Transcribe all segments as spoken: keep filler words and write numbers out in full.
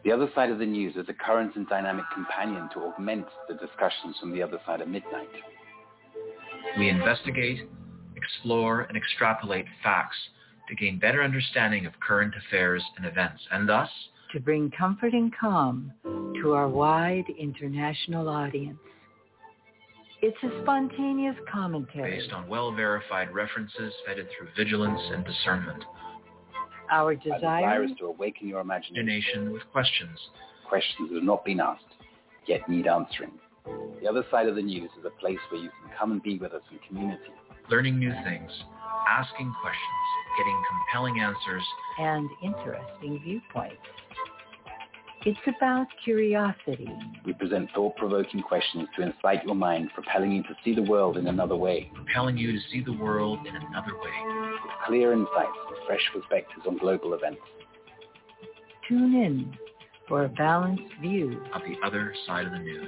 The Other Side of the News is a current and dynamic companion to augment the discussions from the other side of midnight. We investigate, explore, and extrapolate facts to gain better understanding of current affairs and events, and thus to bring comfort and calm to our wide international audience. It's a spontaneous commentary based on well-verified references vetted through vigilance and discernment. Our desire, desire is to awaken your imagination with questions. Questions that have not been asked, yet need answering. The Other Side of the News is a place where you can come and be with us in community. Learning new things, asking questions, getting compelling answers, and interesting viewpoints. It's about curiosity. We present thought-provoking questions to incite your mind, propelling you to see the world in another way. Propelling you to see the world in another way. With clear insights and fresh perspectives on global events. Tune in for a balanced view of the other side of the news.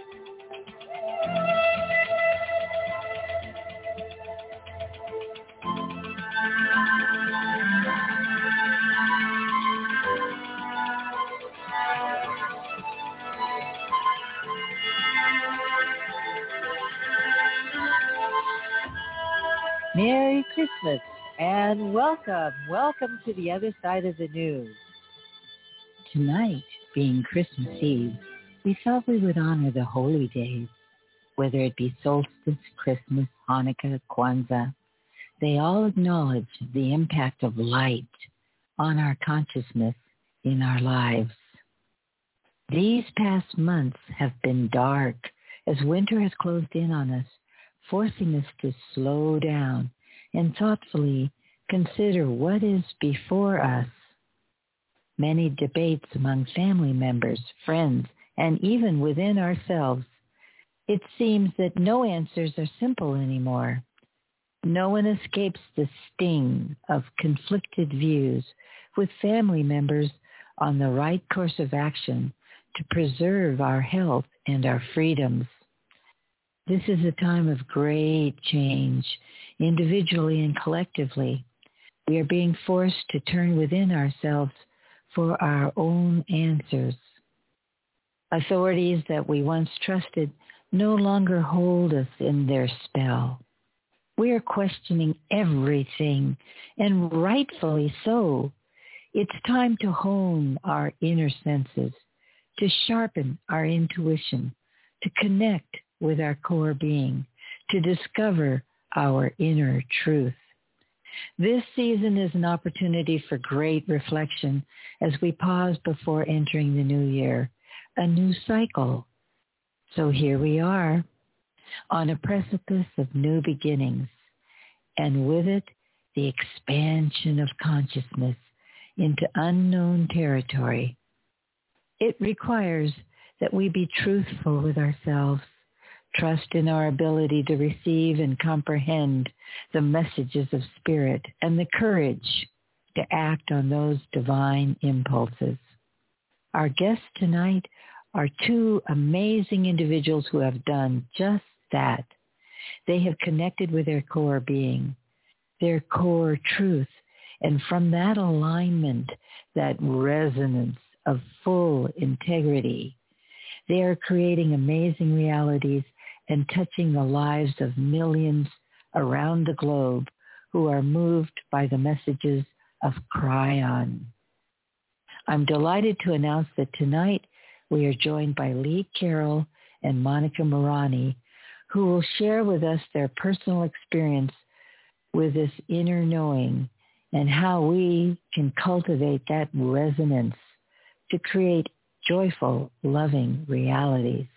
Merry Christmas and welcome, welcome to the Other Side of the News. Tonight, being Christmas Eve, we thought we would honor the holy days, whether it be solstice, Christmas, Hanukkah, Kwanzaa. They all acknowledge the impact of light on our consciousness in our lives. These past months have been dark as winter has closed in on us, forcing us to slow down and thoughtfully consider what is before us. Many debates among family members, friends, and even within ourselves. It seems that no answers are simple anymore. No one escapes the sting of conflicted views with family members on the right course of action to preserve our health and our freedoms. This is a time of great change, individually and collectively. We are being forced to turn within ourselves for our own answers. Authorities that we once trusted no longer hold us in their spell. We are questioning everything, and rightfully so. It's time to hone our inner senses, to sharpen our intuition, to connect with our core being, to discover our inner truth. This season is an opportunity for great reflection as we pause before entering the new year, a new cycle. So here we are, on a precipice of new beginnings, and with it, the expansion of consciousness into unknown territory. It requires that we be truthful with ourselves, trust in our ability to receive and comprehend the messages of Spirit, and the courage to act on those divine impulses. Our guests tonight are two amazing individuals who have done just that. They have connected with their core being, their core truth, and from that alignment, that resonance of full integrity, they are creating amazing realities and touching the lives of millions around the globe who are moved by the messages of Kryon. I'm delighted to announce that tonight we are joined by Lee Carroll and Monica Morani, who will share with us their personal experience with this inner knowing and how we can cultivate that resonance to create joyful, loving realities.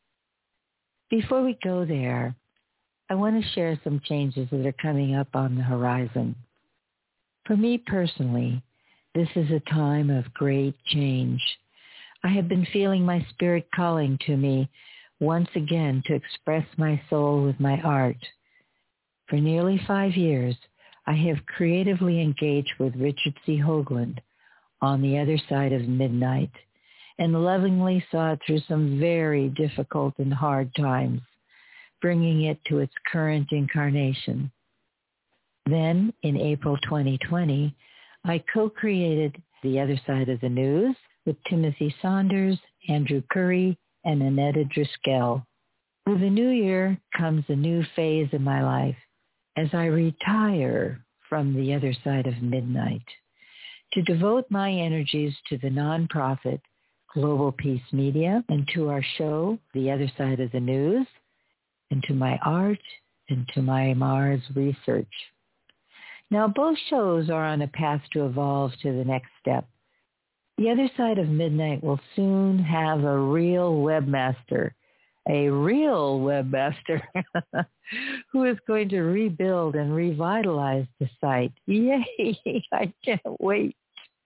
Before we go there, I want to share some changes that are coming up on the horizon. For me personally, this is a time of great change. I have been feeling my spirit calling to me once again to express my soul with my art. For nearly five years, I have creatively engaged with Richard C. Hoagland on the other side of midnight, and lovingly saw it through some very difficult and hard times, bringing it to its current incarnation. Then, in April twenty twenty, I co-created The Other Side of the News with Timothy Saunders, Andrew Curry, and Annetta Driscoll. With the new year comes a new phase in my life as I retire from the other side of midnight to devote my energies to the nonprofit Global Peace Media and to our show, The Other Side of the News, and to my art and to my Mars research. Now, both shows are on a path to evolve to the next step. The Other Side of Midnight will soon have a real webmaster, a real webmaster who is going to rebuild and revitalize the site. Yay! I can't wait.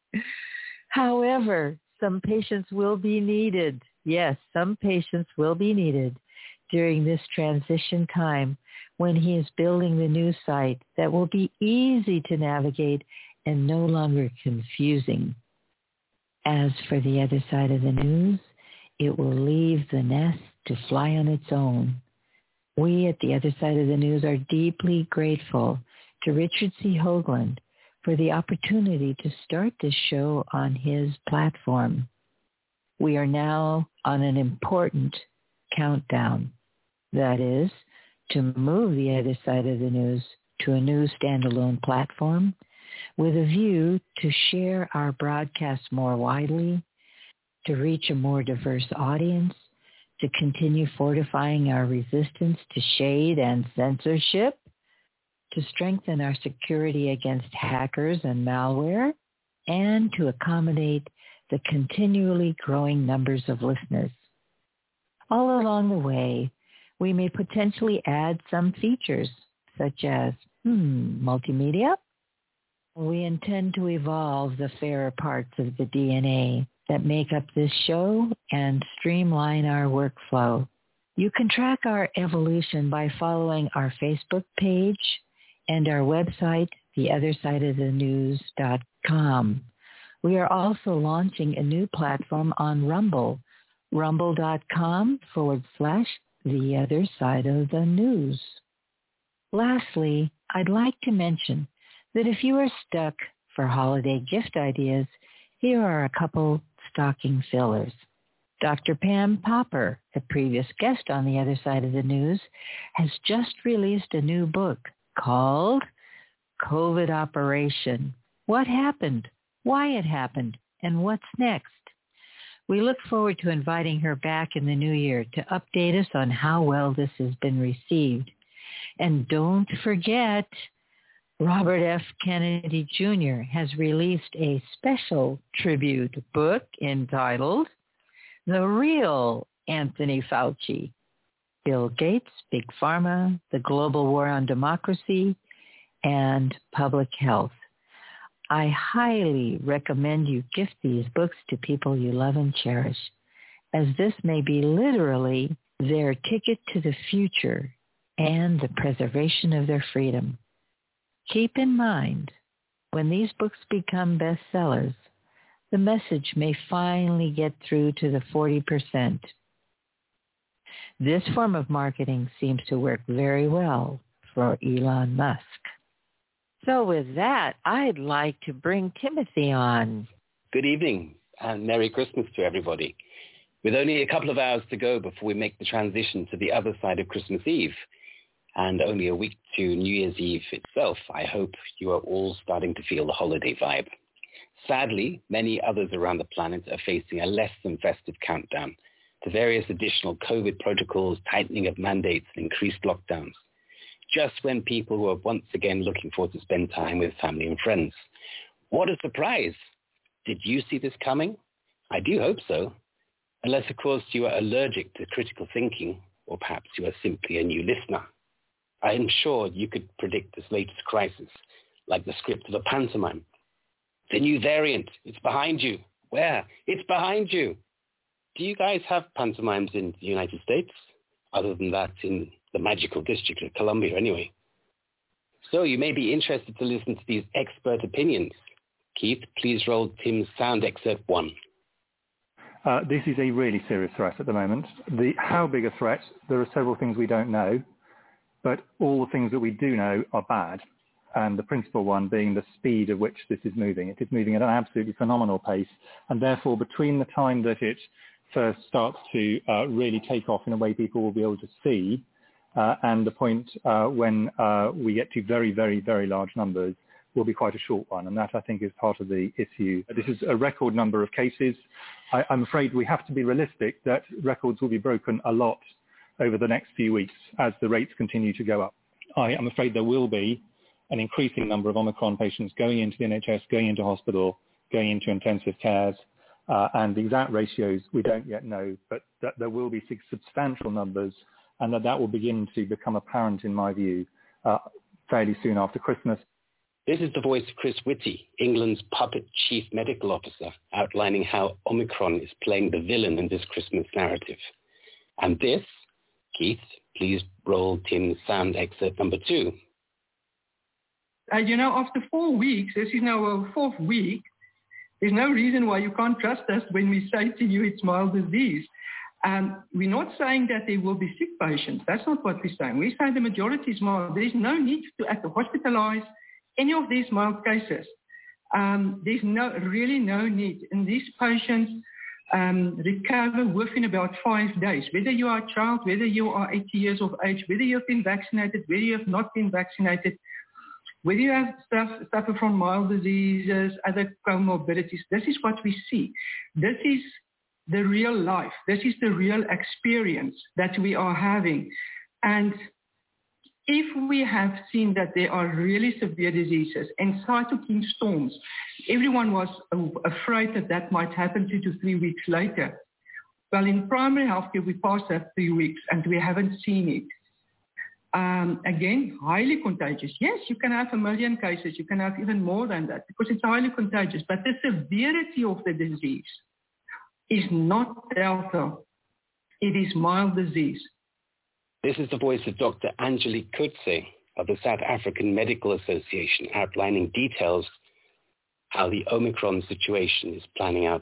However, some patience will be needed. Yes, some patience will be needed during this transition time when he is building the new site that will be easy to navigate and no longer confusing. As for the other side of the news, it will leave the nest to fly on its own. We at the other side of the news are deeply grateful to Richard C. Hoagland for the opportunity to start this show on his platform. We are now on an important countdown. That is, to move the other side of the news to a new standalone platform with a view to share our broadcasts more widely, to reach a more diverse audience, to continue fortifying our resistance to shade and censorship, to strengthen our security against hackers and malware, and to accommodate the continually growing numbers of listeners. All along the way, we may potentially add some features, such as, hmm, multimedia. We intend to evolve the fairer parts of the D N A that make up this show and streamline our workflow. You can track our evolution by following our Facebook page and our website, the other side of the news dot com. We are also launching a new platform on Rumble, rumble.com forward slash the other side of the news. Lastly, I'd like to mention that if you are stuck for holiday gift ideas, here are a couple stocking fillers. Doctor Pam Popper, a previous guest on the other side of the news, has just released a new book called COVID Operation. What happened, why it happened, and what's next? We look forward to inviting her back in the new year to update us on how well this has been received. And don't forget, Robert F. Kennedy Junior has released a special tribute book entitled The Real Anthony Fauci, Bill Gates, Big Pharma, the Global War on Democracy, and Public Health. I highly recommend you gift these books to people you love and cherish, as this may be literally their ticket to the future and the preservation of their freedom. Keep in mind, when these books become bestsellers, the message may finally get through to the forty percent. This form of marketing seems to work very well for Elon Musk. So with that, I'd like to bring Timothy on. Good evening and Merry Christmas to everybody. With only a couple of hours to go before we make the transition to the other side of Christmas Eve, and only a week to New Year's Eve itself, I hope you are all starting to feel the holiday vibe. Sadly, many others around the planet are facing a less than festive countdown to various additional COVID protocols, tightening of mandates, and increased lockdowns, just when people were once again looking forward to spend time with family and friends. What a surprise! Did you see this coming? I do hope so. Unless, of course, you are allergic to critical thinking, or perhaps you are simply a new listener. I am sure you could predict this latest crisis, like the script of a pantomime. The new variant, it's behind you. Where? It's behind you. Do you guys have pantomimes in the United States? Other than that, in the magical District of Columbia anyway. So you may be interested to listen to these expert opinions. Keith, please roll Tim's sound excerpt one. Uh, this is a really serious threat at the moment. The how big a threat, there are several things we don't know, but all the things that we do know are bad. and the principal one being the speed at which this is moving. It is moving at an absolutely phenomenal pace, and therefore between the time that it first starts to uh, really take off in a way people will be able to see uh, and the point uh, when uh, we get to very, very, very large numbers will be quite a short one, and that I think is part of the issue. This is a record number of cases. I, I'm afraid we have to be realistic that records will be broken a lot over the next few weeks as the rates continue to go up. I am afraid there will be an increasing number of Omicron patients going into the N H S, going into hospital, going into intensive cares, uh, and the exact ratios we don't yet know, but that there will be substantial numbers, and that that will begin to become apparent, in my view, uh, fairly soon after Christmas. This is the voice of Chris Whitty, England's puppet chief medical officer, outlining how Omicron is playing the villain in this Christmas narrative. And this, Keith, please roll Tim's sound excerpt number two. Uh, you know, after four weeks, this is now our fourth week, there's no reason why you can't trust us when we say to you it's mild disease. Um, we're not saying that there will be sick patients. That's not what we're saying. We're saying the majority is mild. There's no need to have to hospitalize any of these mild cases. Um, there's no really no need. And these patients um, recover within about five days. Whether you are a child, whether you are eighty years of age, whether you've been vaccinated, whether you have not been vaccinated, whether you have stuff, suffer from mild diseases, other comorbidities, this is what we see. This is the real life. This is the real experience that we are having. And if we have seen that there are really severe diseases and cytokine storms, everyone was afraid that that might happen two to three weeks later. Well, in primary healthcare, we passed that three weeks and we haven't seen it. Um, again, highly contagious. Yes, you can have a million cases. You can have even more than that because it's highly contagious. But the severity of the disease is not Delta. It is mild disease. This is the voice of Doctor Angelique Coetzee of the South African Medical Association, outlining details how the Omicron situation is planning out.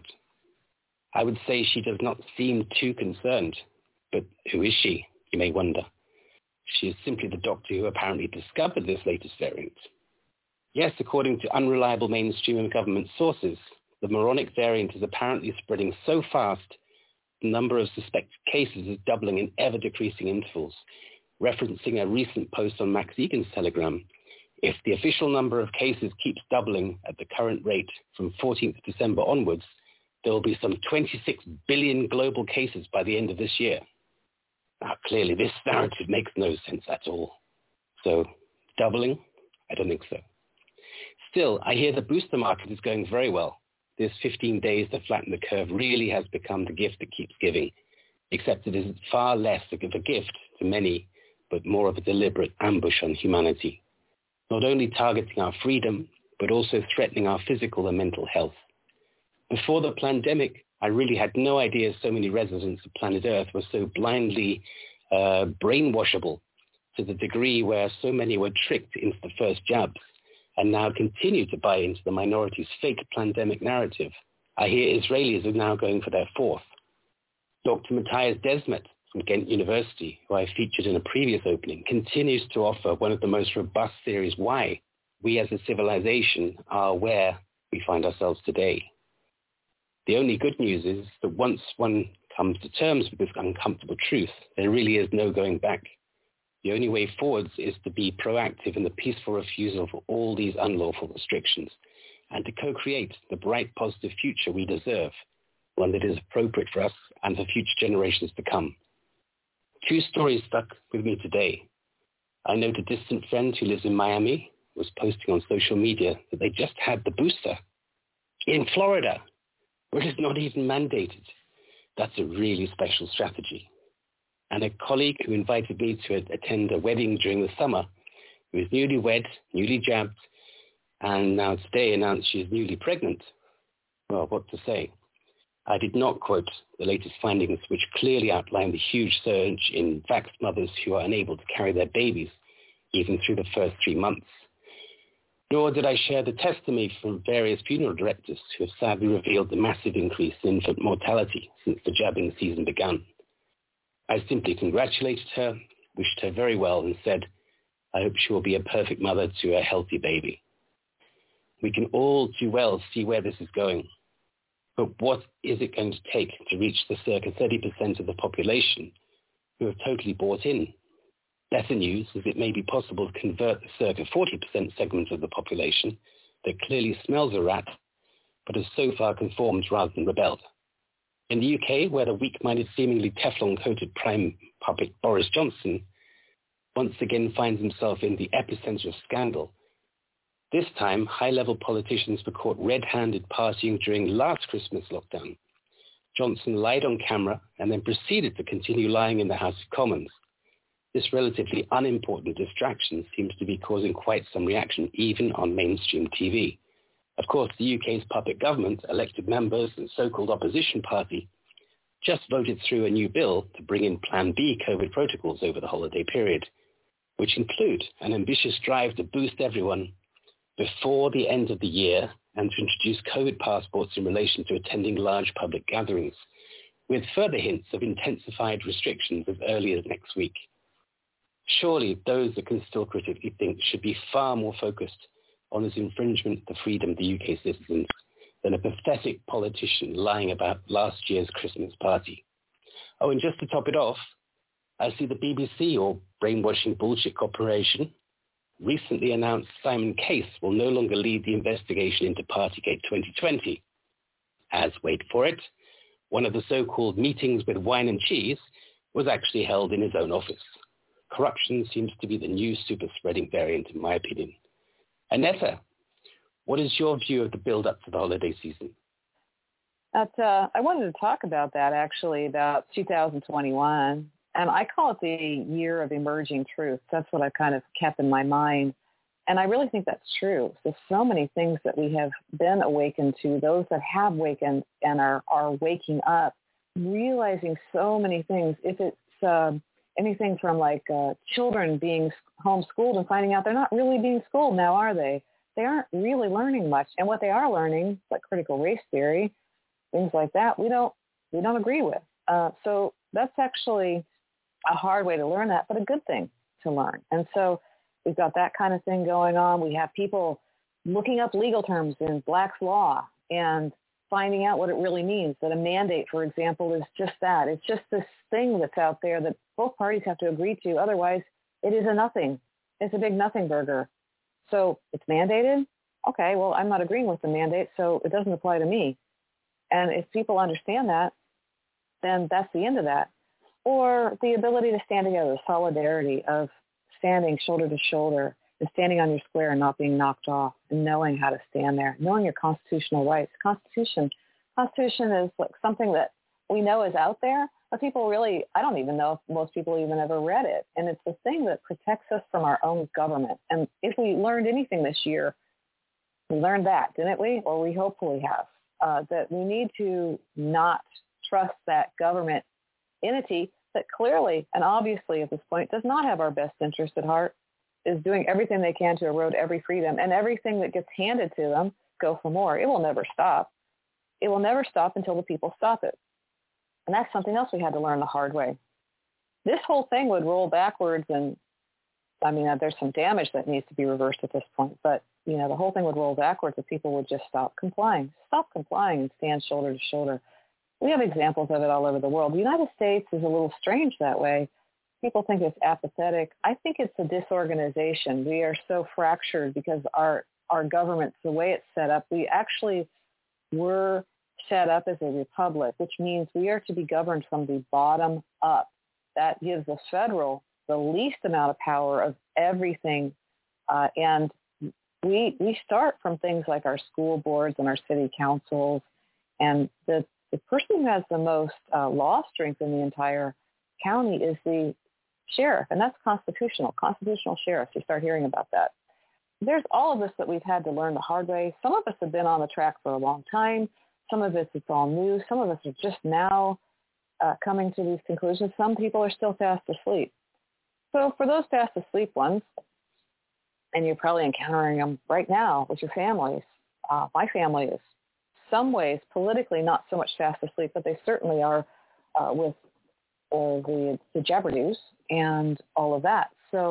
I would say she does not seem too concerned, but who is she, you may wonder. She is simply the doctor who apparently discovered this latest variant. Yes, according to unreliable mainstream and government sources, the moronic variant is apparently spreading so fast, the number of suspected cases is doubling in ever-decreasing intervals. Referencing a recent post on Max Egan's Telegram, if the official number of cases keeps doubling at the current rate from fourteenth of December onwards, there will be some twenty-six billion global cases by the end of this year. Now, clearly, this narrative makes no sense at all. So, doubling? I don't think so. Still, I hear the booster market is going very well. This fifteen days to flatten the curve really has become the gift that keeps giving, except it is far less of a gift to many, but more of a deliberate ambush on humanity, not only targeting our freedom, but also threatening our physical and mental health. Before the pandemic, I really had no idea so many residents of planet Earth were so blindly uh, brainwashable to the degree where so many were tricked into the first jabs and now continue to buy into the minority's fake pandemic narrative. I hear Israelis are now going for their fourth. Doctor Matthias Desmet from Ghent University, who I featured in a previous opening, continues to offer one of the most robust theories why we as a civilization are where we find ourselves today. The only good news is that once one comes to terms with this uncomfortable truth, there really is no going back. The only way forwards is to be proactive in the peaceful refusal of all these unlawful restrictions and to co-create the bright, positive future we deserve, one that is appropriate for us and for future generations to come. Two stories stuck with me today. I know a distant friend who lives in Miami was posting on social media that they just had the booster in Florida, where it is not even mandated. That's a really special strategy. And a colleague who invited me to attend a wedding during the summer, who is newly wed, newly jabbed, and now today announced she is newly pregnant. Well, what to say? I did not quote the latest findings, which clearly outline the huge surge in vaxxed mothers who are unable to carry their babies, even through the first three months. Nor did I share the testimony from various funeral directors who have sadly revealed the massive increase in infant mortality since the jabbing season began. I simply congratulated her, wished her very well, and said, I hope she will be a perfect mother to a healthy baby. We can all too well see where this is going. But what is it going to take to reach the circa thirty percent of the population who have totally bought in? Better news is it may be possible to convert the circa forty percent segment of the population that clearly smells a rat, but has so far conformed rather than rebelled. In the U K, where the weak-minded, seemingly Teflon-coated Prime puppet Boris Johnson once again finds himself in the epicenter of scandal, this time high-level politicians were caught red-handed partying during last Christmas lockdown. Johnson lied on camera and then proceeded to continue lying in the House of Commons. This relatively unimportant distraction seems to be causing quite some reaction, even on mainstream T V. Of course, the U K's puppet government, elected members and so-called opposition party just voted through a new bill to bring in Plan B COVID protocols over the holiday period, which include an ambitious drive to boost everyone before the end of the year and to introduce COVID passports in relation to attending large public gatherings, with further hints of intensified restrictions as early as next week. Surely those that can still critically think should be far more focused on this infringement of the freedom of the U K citizens than a pathetic politician lying about last year's Christmas party. Oh, and just to top it off, I see the B B C, or Brainwashing Bullshit Corporation, recently announced Simon Case will no longer lead the investigation into Partygate twenty twenty, as, wait for it, one of the so-called meetings with wine and cheese was actually held in his own office. Corruption seems to be the new super-spreading variant, in my opinion. Annetta, what is your view of the build-up to the holiday season? That's, uh, I wanted to talk about that, actually, about two thousand twenty-one. And I call it the year of emerging truth. That's what I kind of kept in my mind. And I really think that's true. There's so many things that we have been awakened to, those that have awakened and are, are waking up, realizing so many things. If it's uh, anything from like uh, children being homeschooled and finding out they're not really being schooled now, are they? They aren't really learning much. And what they are learning, like critical race theory, things like that, we don't, we don't agree with. Uh, so that's actually a hard way to learn that, but a good thing to learn. And so we've got that kind of thing going on. We have people looking up legal terms in Black's Law and finding out what it really means, that a mandate, for example, is just that. It's just this thing that's out there that both parties have to agree to. Otherwise, it is a nothing. It's a big nothing burger. So it's mandated. Okay, well, I'm not agreeing with the mandate, so it doesn't apply to me. And if people understand that, then that's the end of that. Or the ability to stand together, the solidarity of standing shoulder to shoulder and standing on your square and not being knocked off and knowing how to stand there, knowing your constitutional rights. Constitution, Constitution is like something that we know is out there, but people really, I don't even know if most people even ever read it. And it's the thing that protects us from our own government. And if we learned anything this year, we learned that, didn't we? Or we hopefully have, uh, that we need to not trust that government entity that clearly and obviously at this point does not have our best interest at heart, is doing everything they can to erode every freedom, and everything that gets handed to them, go for more. It will never stop. It will never stop until the people stop it. And that's something else we had to learn the hard way. This whole thing would roll backwards, and I mean, there's some damage that needs to be reversed at this point, but you know, the whole thing would roll backwards if people would just stop complying, stop complying and stand shoulder to shoulder. We have examples of it all over the world. The United States is a little strange that way. People think it's apathetic. I think it's a disorganization. We are so fractured because our, our government, the way it's set up, we actually were set up as a republic, which means we are to be governed from the bottom up. That gives the federal the least amount of power of everything. Uh, and we we start from things like our school boards and our city councils, and the The person who has the most uh, law strength in the entire county is the sheriff, and that's constitutional, constitutional sheriffs. You start hearing about that. There's all of this that we've had to learn the hard way. Some of us have been on the track for a long time. Some of us, it's all new. Some of us are just now uh, coming to these conclusions. Some people are still fast asleep. So for those fast asleep ones, and you're probably encountering them right now with your families, uh, my family is some ways politically not so much fast asleep, but they certainly are uh, with uh, the, the jeopardies and all of that. So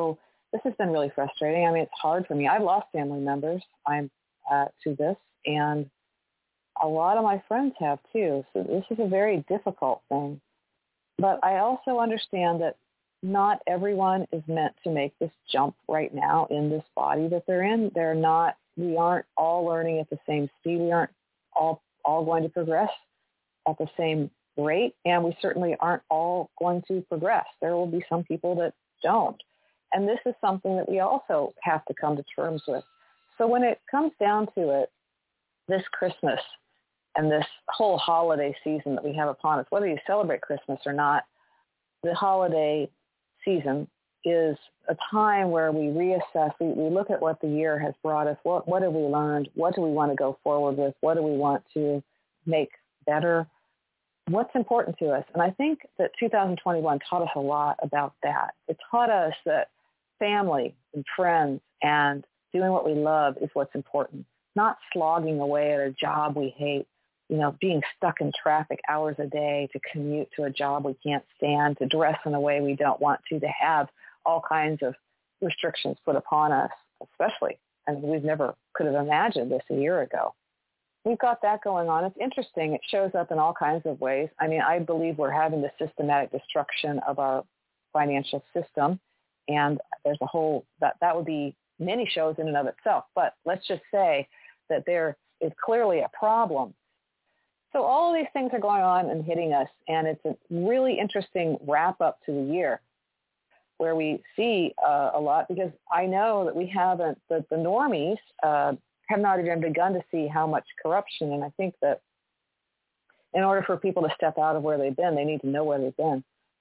this has been really frustrating. I mean, it's hard for me. I've lost family members I'm uh, to this, and a lot of my friends have too. So this is a very difficult thing. But I also understand that not everyone is meant to make this jump right now in this body that they're in. They're not, we aren't all learning at the same speed. We aren't all, all going to progress at the same rate, and we certainly aren't all going to progress. There will be some people that don't. And this is something that we also have to come to terms with. So when it comes down to it, this Christmas and this whole holiday season that we have upon us, whether you celebrate Christmas or not, the holiday season is a time where we reassess, we, we look at what the year has brought us, what, what have we learned, what do we want to go forward with, what do we want to make better, what's important to us. And I think that two thousand twenty-one taught us a lot about that. It taught us that family and friends and doing what we love is what's important, not slogging away at a job we hate, you know, being stuck in traffic hours a day to commute to a job we can't stand, to dress in a way we don't want to, to have all kinds of restrictions put upon us, especially. And we've never could have imagined this a year ago. We've got that going on. It's interesting. It shows up in all kinds of ways. I mean, I believe we're having the systematic destruction of our financial system. And there's a whole, that, that would be many shows in and of itself. But let's just say that there is clearly a problem. So all of these things are going on and hitting us. And it's a really interesting wrap up to the year where we see uh, a lot, because I know that we haven't, the, the normies uh, have not even begun to see how much corruption. And I think that in order for people to step out of where they've been, they need to know where they've been.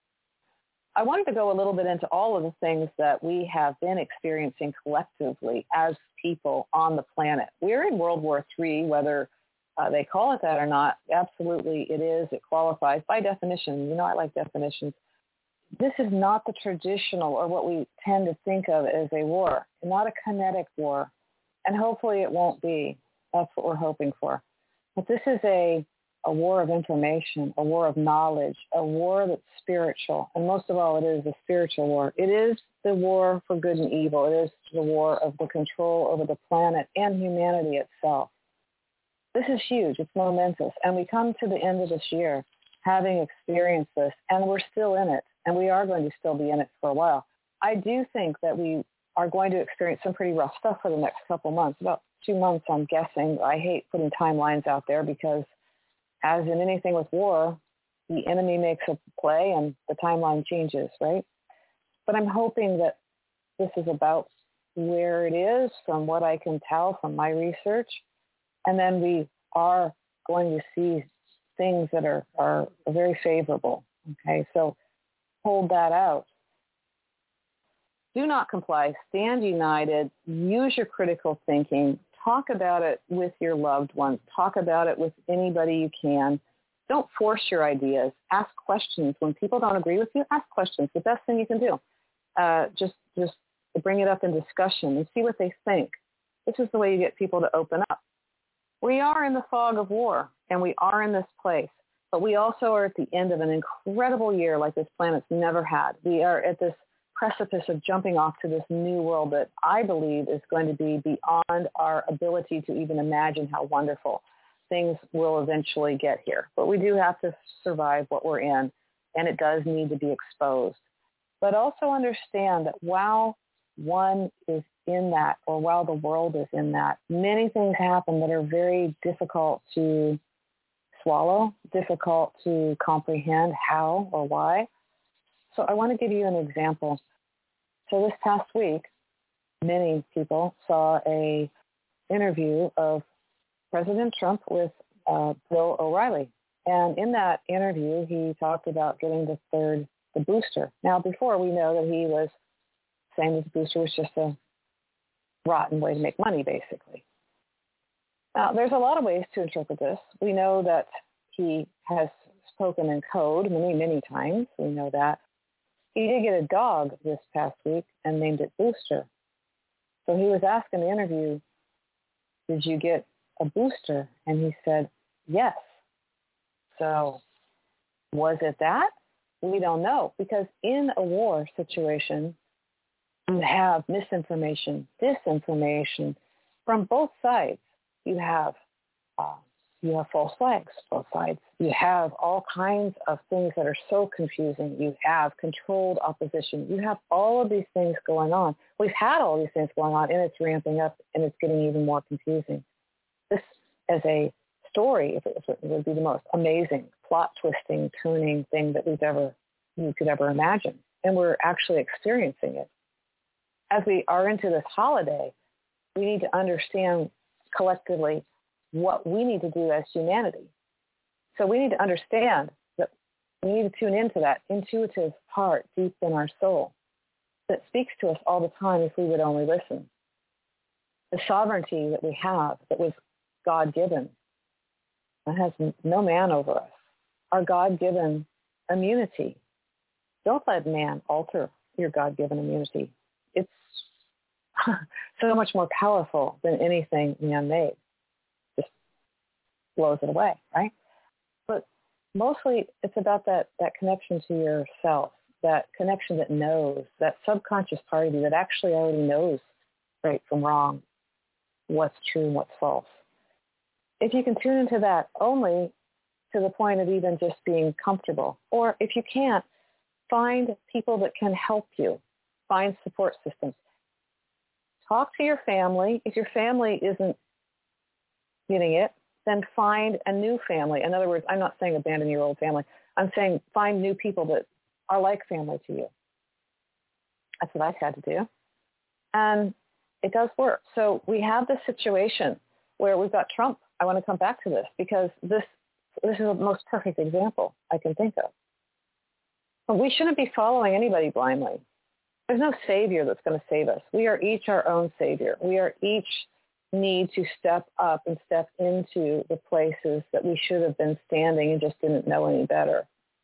I wanted to go a little bit into all of the things that we have been experiencing collectively as people on the planet. We're in World War Three, whether uh, they call it that or not. Absolutely it is. It qualifies by definition. You know, I like definitions. This is not the traditional or what we tend to think of as a war, not a kinetic war. And hopefully it won't be. That's what we're hoping for. But this is a, a war of information, a war of knowledge, a war that's spiritual. And most of all, it is a spiritual war. It is the war for good and evil. It is the war of the control over the planet and humanity itself. This is huge. It's momentous. And we come to the end of this year having experienced this, and we're still in it. And we are going to still be in it for a while. I do think that we are going to experience some pretty rough stuff for the next couple months, about two months, I'm guessing. I hate putting timelines out there because, as in anything with war, the enemy makes a play and the timeline changes, right? But I'm hoping that this is about where it is from what I can tell from my research. And then we are going to see things that are, are very favorable, okay? So hold that out. Do not comply. Stand united. Use your critical thinking. Talk about it with your loved ones. Talk about it with anybody you can. Don't force your ideas. Ask questions. When people don't agree with you, ask questions. The best thing you can do. Uh, just, just bring it up in discussion and see what they think. This is the way you get people to open up. We are in the fog of war, and we are in this place. But we also are at the end of an incredible year like this planet's never had. We are at this precipice of jumping off to this new world that I believe is going to be beyond our ability to even imagine how wonderful things will eventually get here. But we do have to survive what we're in, and it does need to be exposed. But also understand that while one is in that, or while the world is in that, many things happen that are very difficult to swallow, difficult to comprehend how or why. So I want to give you an example. So this past week, many people saw a interview of President Trump with uh, Bill O'Reilly. And in that interview, he talked about getting the third, the booster. Now, before we know that he was saying that the booster was just a rotten way to make money, basically. Now, there's a lot of ways to interpret this. We know that he has spoken in code many, many times. We know that. He did get a dog this past week and named it Booster. So he was asked in the interview, did you get a booster? And he said, yes. So was it that? We don't know, because in a war situation, You have misinformation, disinformation from both sides. You have uh, you have false flags, both sides. You have all kinds of things that are so confusing. You have controlled opposition. You have all of these things going on. We've had all these things going on, and it's ramping up, and it's getting even more confusing. This, as a story, if it, if it would be the most amazing, plot-twisting, turning thing that we've ever you could ever imagine, and we're actually experiencing it. As we are into this holiday, we need to understand collectively what we need to do as humanity. So we need to understand that we need to tune into that intuitive part deep in our soul that speaks to us all the time if we would only listen. The sovereignty that we have that was God-given, that has no man over us, our God-given immunity. Don't let man alter your God-given immunity. It's so much more powerful than anything man-made. Just blows it away, right? But mostly it's about that, that connection to yourself, that connection that knows, that subconscious part of you that actually already knows right from wrong, what's true and what's false. If you can tune into that only to the point of even just being comfortable, or if you can't, find people that can help you, find support systems. Talk to your family. If your family isn't getting it, then find a new family. In other words, I'm not saying abandon your old family. I'm saying find new people that are like family to you. That's what I've had to do. And it does work. So we have this situation where we've got Trump. I want to come back to this because this this is the most perfect example I can think of. But we shouldn't be following anybody blindly. There's no savior that's going to save us. We are each our own savior. We are each need to step up and step into the places that we should have been standing and just didn't know any better.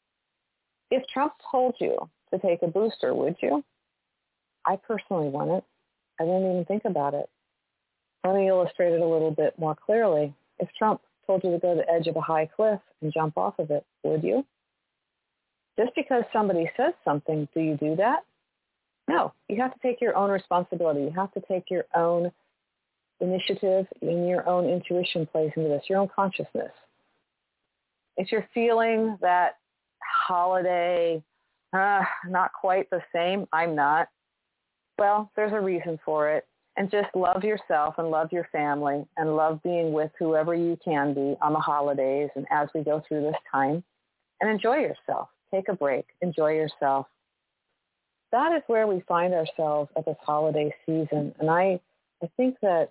If Trump told you to take a booster, would you? I personally wouldn't. I didn't even think about it. Let me illustrate it a little bit more clearly. If Trump told you to go to the edge of a high cliff and jump off of it, would you? Just because somebody says something, do you do that? No. You have to take your own responsibility. You have to take your own initiative and your own intuition plays into this, your own consciousness. If you're feeling that holiday, uh, not quite the same, I'm not, well, there's a reason for it. And just love yourself and love your family and love being with whoever you can be on the holidays and as we go through this time. And enjoy yourself. Take a break. Enjoy yourself. That is where we find ourselves at this holiday season. And I, I think that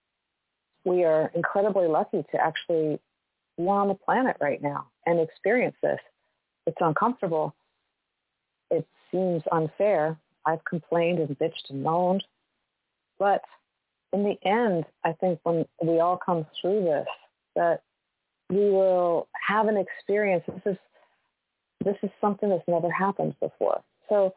we are incredibly lucky to actually be on the planet right now and experience this. It's uncomfortable. It seems unfair. I've complained and bitched and moaned. But in the end, I think when we all come through this, that we will have an experience. This is this is something that's never happened before. So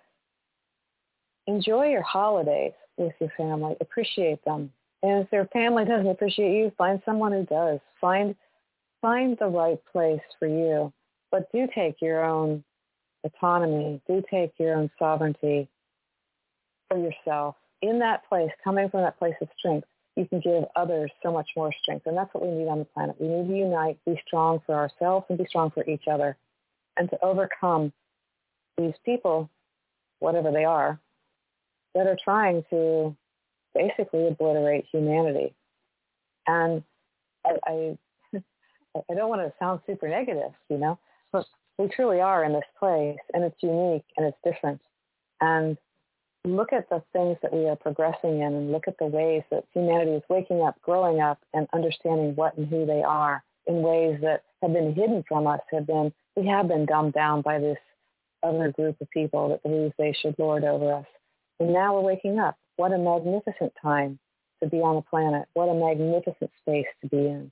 enjoy your holidays with your family. Appreciate them. And if your family doesn't appreciate you, find someone who does. Find find the right place for you. But do take your own autonomy. Do take your own sovereignty for yourself. In that place, coming from that place of strength, you can give others so much more strength. And that's what we need on the planet. We need to unite, be strong for ourselves and be strong for each other. And to overcome these people, whatever they are, that are trying to basically obliterate humanity. And I, I, I don't want to sound super negative, you know, but we truly are in this place, and it's unique and it's different. And look at the things that we are progressing in and look at the ways that humanity is waking up, growing up, and understanding what and who they are in ways that have been hidden from us, have been, we have been dumbed down by this other group of people that believe they should lord over us. And now we're waking up. What a magnificent time to be on the planet. What a magnificent space to be in.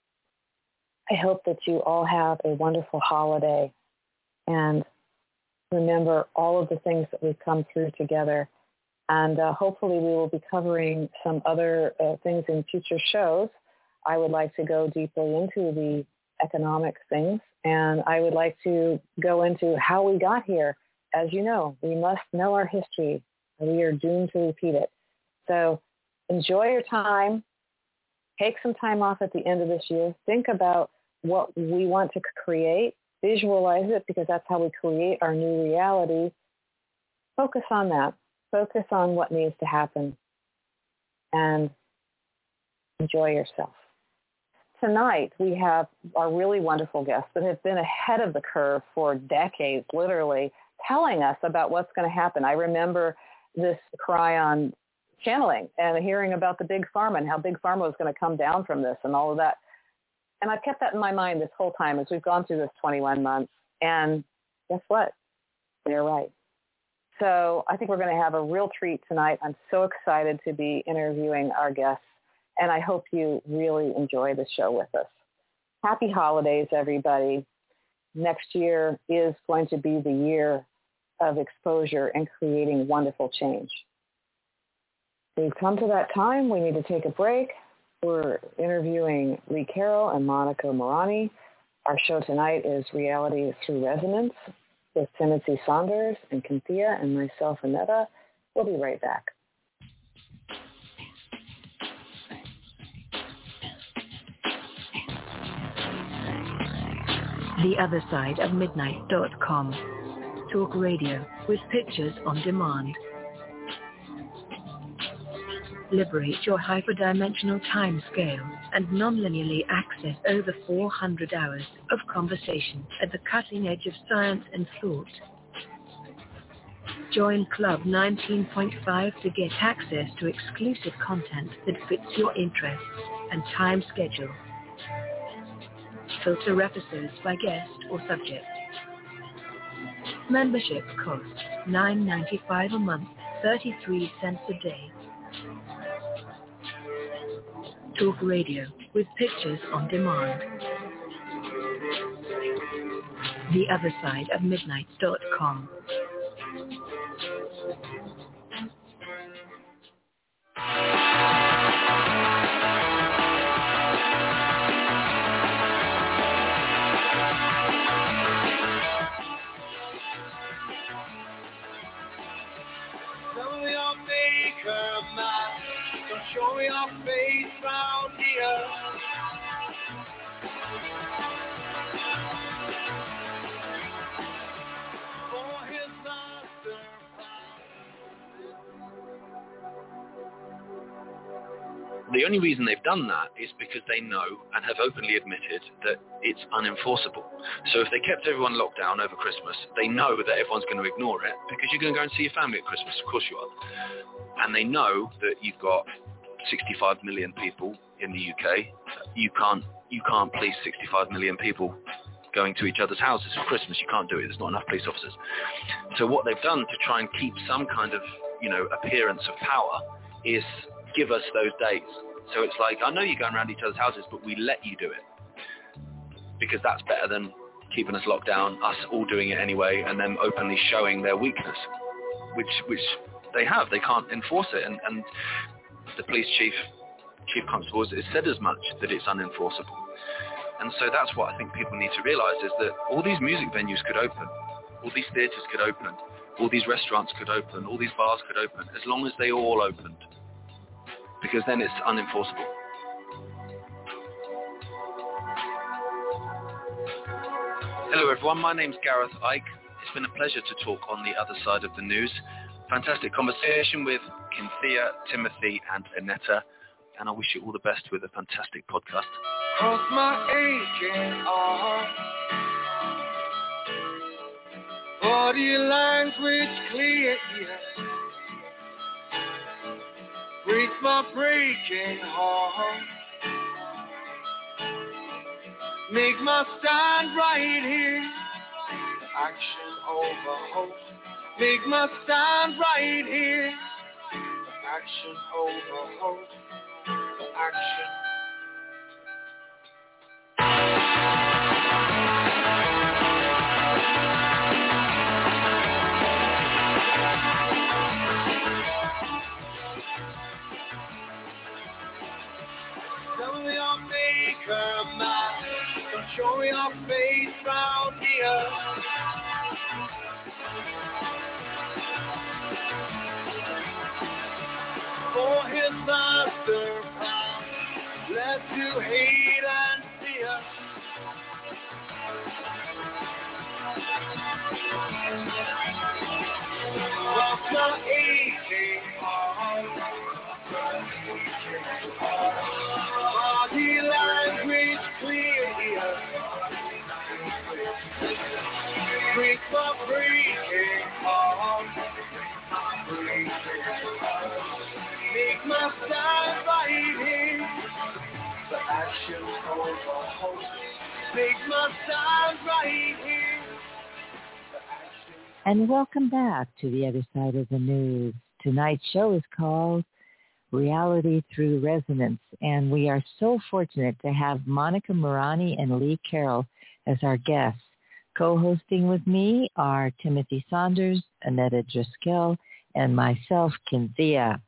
I hope that you all have a wonderful holiday and remember all of the things that we've come through together. And uh, hopefully we will be covering some other uh, things in future shows. I would like to go deeply into the economic things, and I would like to go into how we got here. As you know, we must know our history. and we are doomed to repeat it. So enjoy your time. Take some time off at the end of this year. Think about what we want to create. Visualize it, because that's how we create our new reality. Focus on that. Focus on what needs to happen. And enjoy yourself. Tonight, we have our really wonderful guests that have been ahead of the curve for decades, literally, telling us about what's going to happen. I remember this cry on channeling and hearing about the big pharma and how big pharma was going to come down from this and all of that. And I've kept that in my mind this whole time as we've gone through this twenty-one months. And guess what? They're right. So I think we're going to have a real treat tonight. I'm so excited to be interviewing our guests, and I hope you really enjoy the show with us. Happy holidays, everybody. Next year is going to be the year of exposure and creating wonderful change. We've come to that time. We need to take a break. We're interviewing Lee Carroll and Monica Morani. Our show tonight is Reality Through Resonance with Timothy Saunders and Cynthia and myself, Annetta. We'll be right back. the other side of midnight dot com. Talk radio with pictures on demand. Liberate your hyperdimensional time scale and non-linearly access over four hundred hours of conversation at the cutting edge of science and thought. Join Club nineteen point five to get access to exclusive content that fits your interests and time schedule. Filter episodes by guest or subject. Membership costs nine dollars and ninety-five cents a month, thirty-three cents a day. Talk radio with pictures on demand. the other side of midnight dot com. Show me your face round here. For his master. The only reason they've done that is because they know and have openly admitted that it's unenforceable. So if they kept everyone locked down over Christmas, they know that everyone's going to ignore it because you're going to go and see your family at Christmas. Of course you are. And they know that you've got sixty-five million people in the U K. You can't you can't police sixty-five million people going to each other's houses for Christmas. You can't do it. There's not enough police officers. So what they've done to try and keep some kind of, you know, appearance of power is give us those days. So it's like, I know you're going around each other's houses, but we let you do it because that's better than keeping us locked down, us all doing it anyway, and them openly showing their weakness, which which they have. They can't enforce it, and, and the police chief, chief constable, has said as much, that it's unenforceable. And so that's what I think people need to realise, is that all these music venues could open, all these theatres could open, all these restaurants could open, all these bars could open, as long as they all opened, because then it's unenforceable. Hello everyone, my name's Gareth Ike. It's been a pleasure to talk on the other side of the news. Fantastic conversation with Cynthia, Timothy and Annetta, and I wish you all the best with a fantastic podcast. Cross my aching heart, body language clear, yeah. Breaks my breaking heart, make my stand right here. Action over hope, make my stand right here. Action over hope, action. Tell me your maker man, don't show me your face round here. disaster path led to hate and fear. From the aching heart, body language clear, break my breaking heart, make my stand right here, the action over hope, make my stand right here. And welcome back to the other side of the news. Tonight's show is called Reality Through Resonance, and we are so fortunate to have Monica Mourani and Lee Carroll as our guests. Co-hosting with me are Timothy Saunders, Annetta Driscoll, and myself, Kinzia.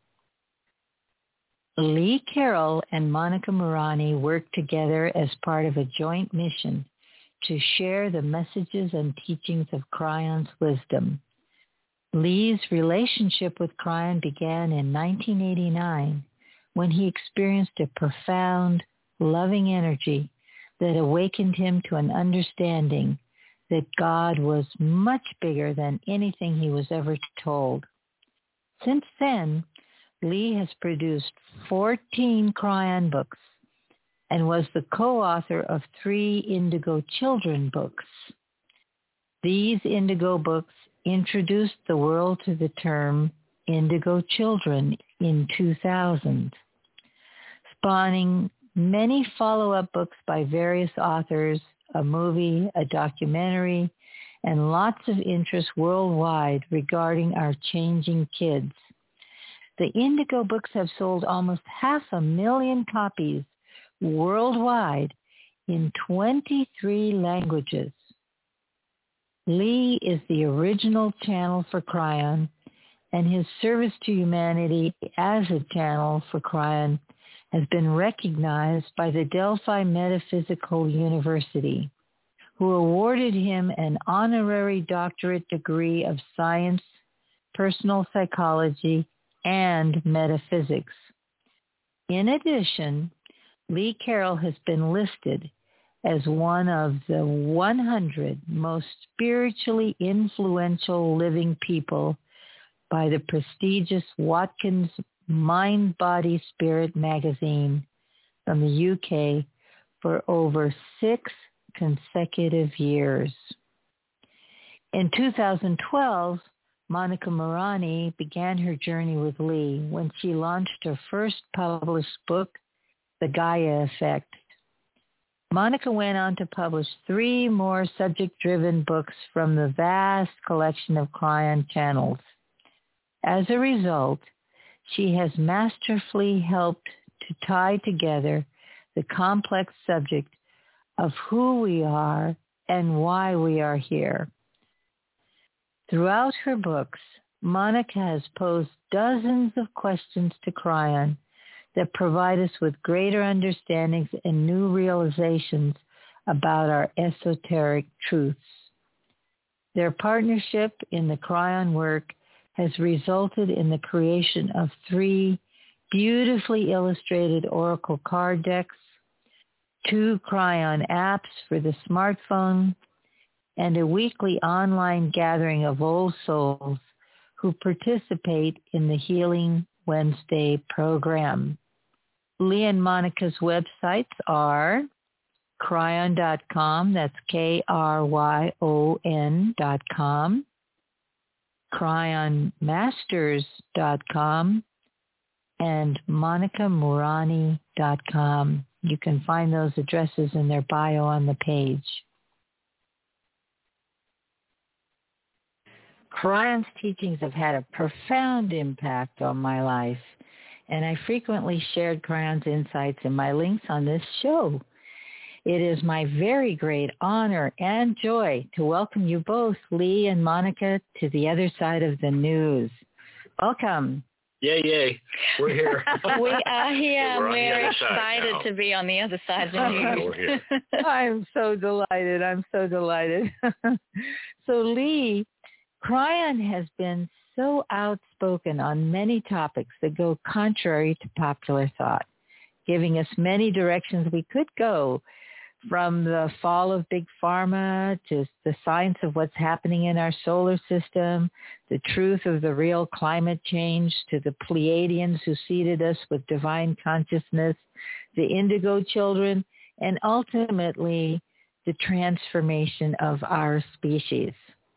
Lee Carroll and Monica Mourani work together as part of a joint mission to share the messages and teachings of Krion's wisdom. Lee's relationship with Krion began in nineteen eighty-nine when he experienced a profound, loving energy that awakened him to an understanding that God was much bigger than anything he was ever told. Since then, Lee has produced fourteen Krion books and was the co-author of three Indigo Children books. These Indigo books introduced the world to the term Indigo Children in two thousand, spawning many follow-up books by various authors, a movie, a documentary, and lots of interest worldwide regarding our changing kids. The Indigo books have sold almost half a million copies worldwide in twenty-three languages. Lee is the original channel for Krion, and his service to humanity as a channel for Krion has been recognized by the Delphi Metaphysical University, who awarded him an honorary doctorate degree of science, personal psychology, and metaphysics. In addition, Lee Carroll has been listed as one of the one hundred most spiritually influential living people by the prestigious Watkins Mind, Body, Spirit magazine from the U K for over six consecutive years. In two thousand twelve, Monica Mourani began her journey with Lee when she launched her first published book, The Gaia Effect. Monica went on to publish three more subject-driven books from the vast collection of Krion channels. As a result, she has masterfully helped to tie together the complex subject of who we are and why we are here. Throughout her books, Monica has posed dozens of questions to Krion that provide us with greater understandings and new realizations about our esoteric truths. Their partnership in the Krion work has resulted in the creation of three beautifully illustrated oracle card decks, two Krion apps for the smartphone, and a weekly online gathering of old souls who participate in the Healing Wednesday program. Lee and Monica's websites are kryon dot com, that's K R Y O N dot com, kryon masters dot com, and monica mourani dot com. You can find those addresses in their bio on the page. Krion's teachings have had a profound impact on my life, and I frequently shared Krion's insights in my links on this show. It is my very great honor and joy to welcome you both, Lee and Monica, to the other side of the news. Welcome. Yay, yay. We're here. We are here. We're, We're excited to be on the other side of the news. We're here. I'm so delighted. I'm so delighted. So, Lee, Krion has been so outspoken on many topics that go contrary to popular thought, giving us many directions we could go, from the fall of big pharma to the science of what's happening in our solar system, the truth of the real climate change, to the Pleiadians who seeded us with divine consciousness, the indigo children, and ultimately the transformation of our species.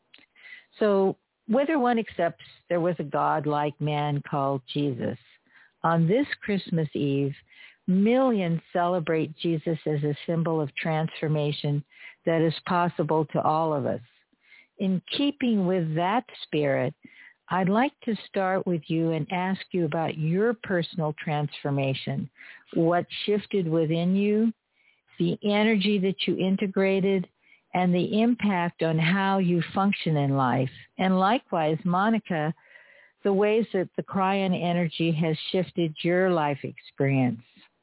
So whether one accepts there was a God-like man called Jesus, on this Christmas Eve, millions celebrate Jesus as a symbol of transformation that is possible to all of us. In keeping with that spirit, I'd like to start with you and ask you about your personal transformation, what shifted within you, the energy that you integrated, and the impact on how you function in life. And likewise, Monica, the ways that the Kryon energy has shifted your life experience.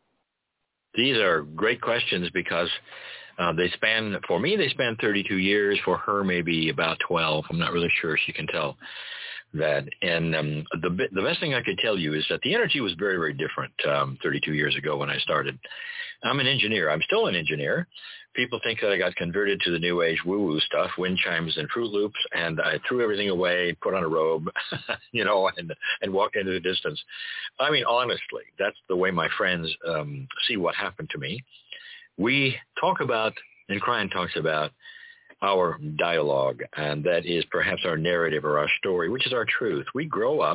These are great questions because uh, they span, for me, they span thirty-two years. For her, maybe about twelve. I'm not really sure she can tell that. And um, the the best thing I could tell you is that the energy was very, very different um, thirty-two years ago when I started. I'm an engineer. I'm still an engineer. People think that I got converted to the new age woo-woo stuff, wind chimes and Fruit Loops, and I threw everything away, put on a robe, you know, and and walked into the distance. I mean, honestly, that's the way my friends um, see what happened to me. We talk about, and Kryon talks about, our dialogue, and that is perhaps our narrative or our story, which is our truth. We grow up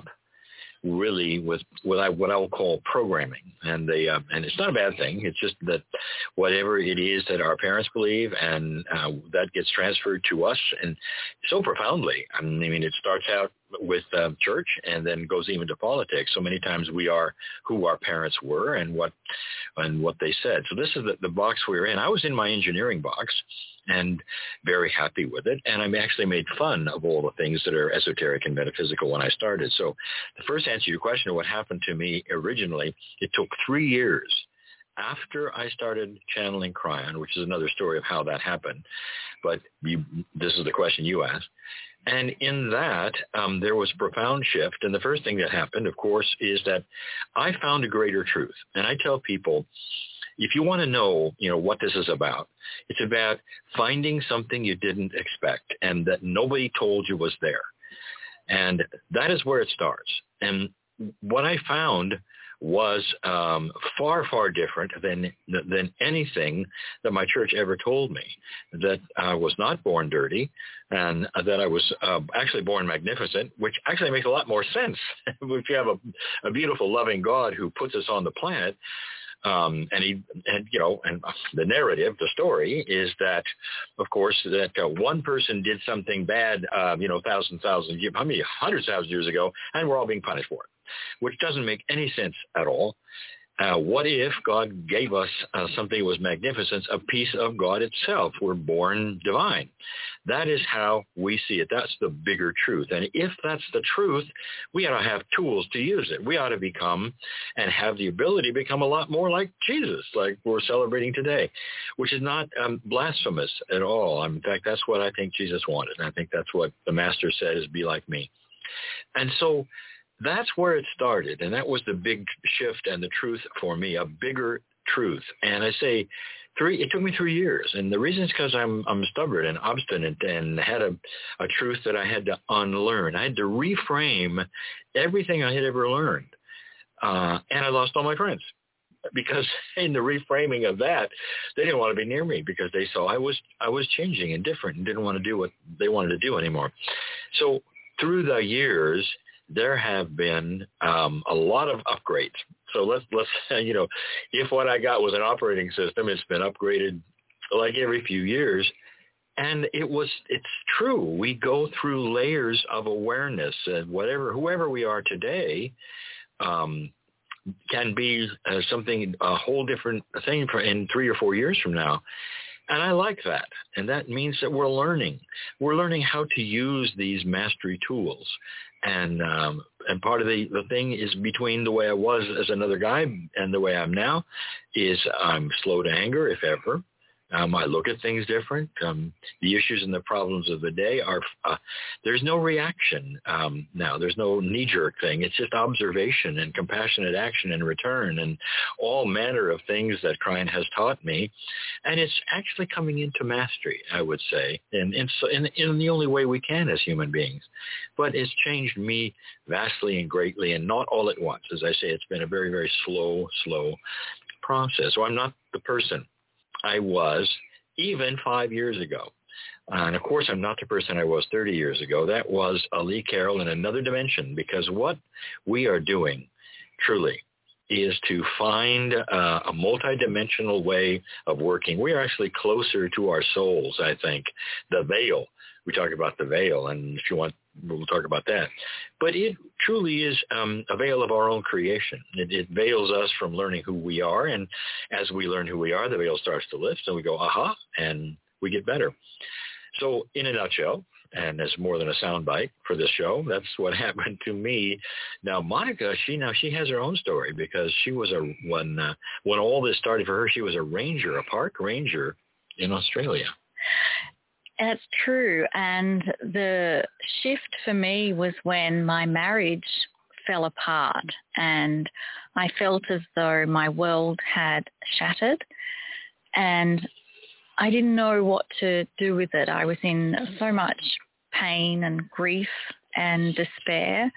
really with what I what I will call programming, and they uh, and it's not a bad thing. It's just that whatever it is that our parents believe, and uh, that gets transferred to us, and so profoundly. I mean, it starts out with uh, church and then goes even to politics. So many times we are who our parents were and what and what they said. So this is the, the box we were in. I was in my engineering box and very happy with it. And I actually made fun of all the things that are esoteric and metaphysical when I started. So the first answer to your question of what happened to me originally, it took three years after I started channeling Kryon, which is another story of how that happened. But you, this is the question you asked. And in that, um, there was a profound shift. And the first thing that happened, of course, is that I found a greater truth. And I tell people, if you want to know, you know, what this is about, it's about finding something you didn't expect and that nobody told you was there. And that is where it starts. And what I found was um, far, far different than than anything that my church ever told me, that I was not born dirty and that I was uh, actually born magnificent, which actually makes a lot more sense. If you have a, a beautiful, loving God who puts us on the planet, Um, and he, and you know, and the narrative, the story is that, of course, that uh, one person did something bad, uh, you know, thousands, thousands, how many hundreds of thousands of years ago, and we're all being punished for it, which doesn't make any sense at all. Uh, what if God gave us uh, something that was magnificent, a piece of God itself? We're born divine. That is how we see it. That's the bigger truth. And if that's the truth, we ought to have tools to use it. We ought to become and have the ability to become a lot more like Jesus, like we're celebrating today, which is not um, blasphemous at all. In fact, that's what I think Jesus wanted. And I think that's what the Master said is be like me. And so that's where it started, and that was the big shift and the truth for me, a bigger truth. And I say three, it took me three years, and the reason is because I'm I'm stubborn and obstinate and had a, a truth that I had to unlearn. I had to reframe everything I had ever learned, uh, and I lost all my friends. Because in the reframing of that, they didn't want to be near me because they saw I was I was changing and different and didn't want to do what they wanted to do anymore. So through the years, there have been um, a lot of upgrades. So let's, let's you know, if what I got was an operating system, it's been upgraded like every few years. And it was, it's true. We go through layers of awareness, and whatever, whoever we are today um, can be uh, something, a whole different thing for, in three or four years from now. And I like that. And that means that we're learning. We're learning how to use these mastery tools. And um, and part of the, the thing is between the way I was as another guy and the way I'm now is I'm slow to anger, if ever. Um, I look at things different. Um, the issues and the problems of the day are, uh, there's no reaction um, now. There's no knee-jerk thing. It's just observation and compassionate action in return and all manner of things that Kryon has taught me. And it's actually coming into mastery, I would say, and in, in, in the only way we can as human beings. But it's changed me vastly and greatly, and not all at once. As I say, it's been a very, very slow, slow process. So I'm not the person I was even five years ago. And of course, I'm not the person I was thirty years ago. That was a Lee Carroll in another dimension, because what we are doing truly is to find uh, a multidimensional way of working. We are actually closer to our souls, I think. The veil, we talk about the veil, and if you want, we'll talk about that. But it truly is um, a veil of our own creation. It, it veils us from learning who we are, and as we learn who we are, the veil starts to lift, and we go, aha, and we get better. So in a nutshell, and as more than a soundbite for this show, that's what happened to me. Now, Monica, she now she has her own story, because she was a when uh, when all this started for her, she was a ranger, a park ranger in Australia. That's true. And the shift for me was when my marriage fell apart, and I felt as though my world had shattered, and I didn't know what to do with it. I was in so much pain and grief and despair.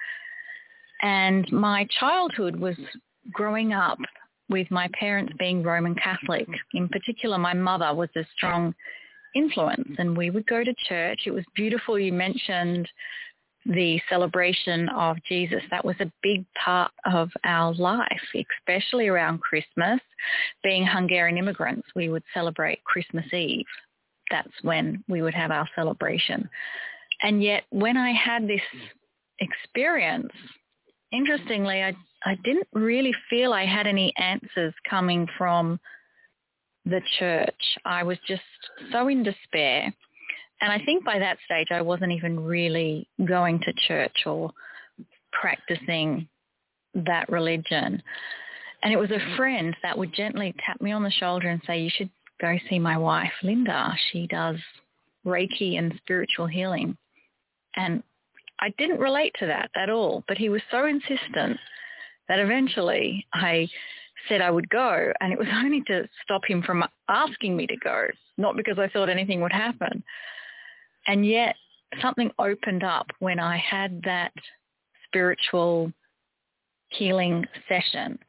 And my childhood was growing up with my parents being Roman Catholic. In particular, my mother was a strong influence, and we would go to church. It was beautiful. You mentioned the celebration of Jesus. That was a big part of our life, especially around Christmas. Being Hungarian immigrants, we would celebrate Christmas Eve. That's when we would have our celebration. And yet when I had this experience, interestingly, I, I didn't really feel I had any answers coming from the church. I was just so in despair. And I think by that stage, I wasn't even really going to church or practicing that religion. And it was a friend that would gently tap me on the shoulder and say, you should go see my wife, Linda. She does Reiki and spiritual healing. And I didn't relate to that at all, but he was so insistent that eventually I said I would go, and it was only to stop him from asking me to go, not because I thought anything would happen. And yet something opened up when I had that spiritual healing session.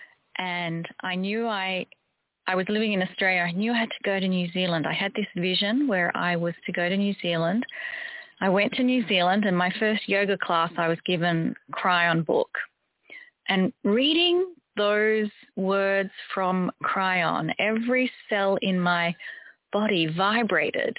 And I knew I I was living in Australia. I knew I had to go to New Zealand. I had this vision where I was to go to New Zealand. I went to New Zealand, and my first yoga class, I was given Kryon book. And reading those words from Kryon, every cell in my body vibrated.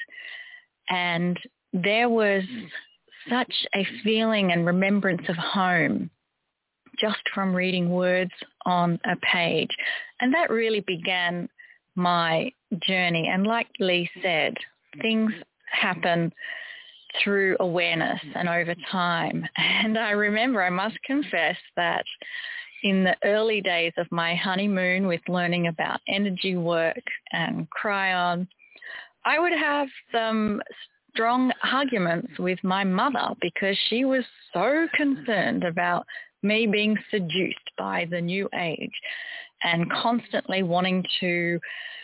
And there was such a feeling and remembrance of home just from reading words on a page. And that really began my journey. And like Lee said, things happen through awareness and over time. And I remember, I must confess that in the early days of my honeymoon with learning about energy work and Kryon, I would have some strong arguments with my mother because she was so concerned about me being seduced by the new age and constantly wanting to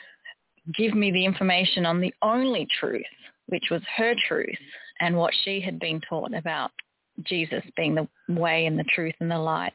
give me the information on the only truth, which was her truth and what she had been taught about Jesus being the way and the truth and the light.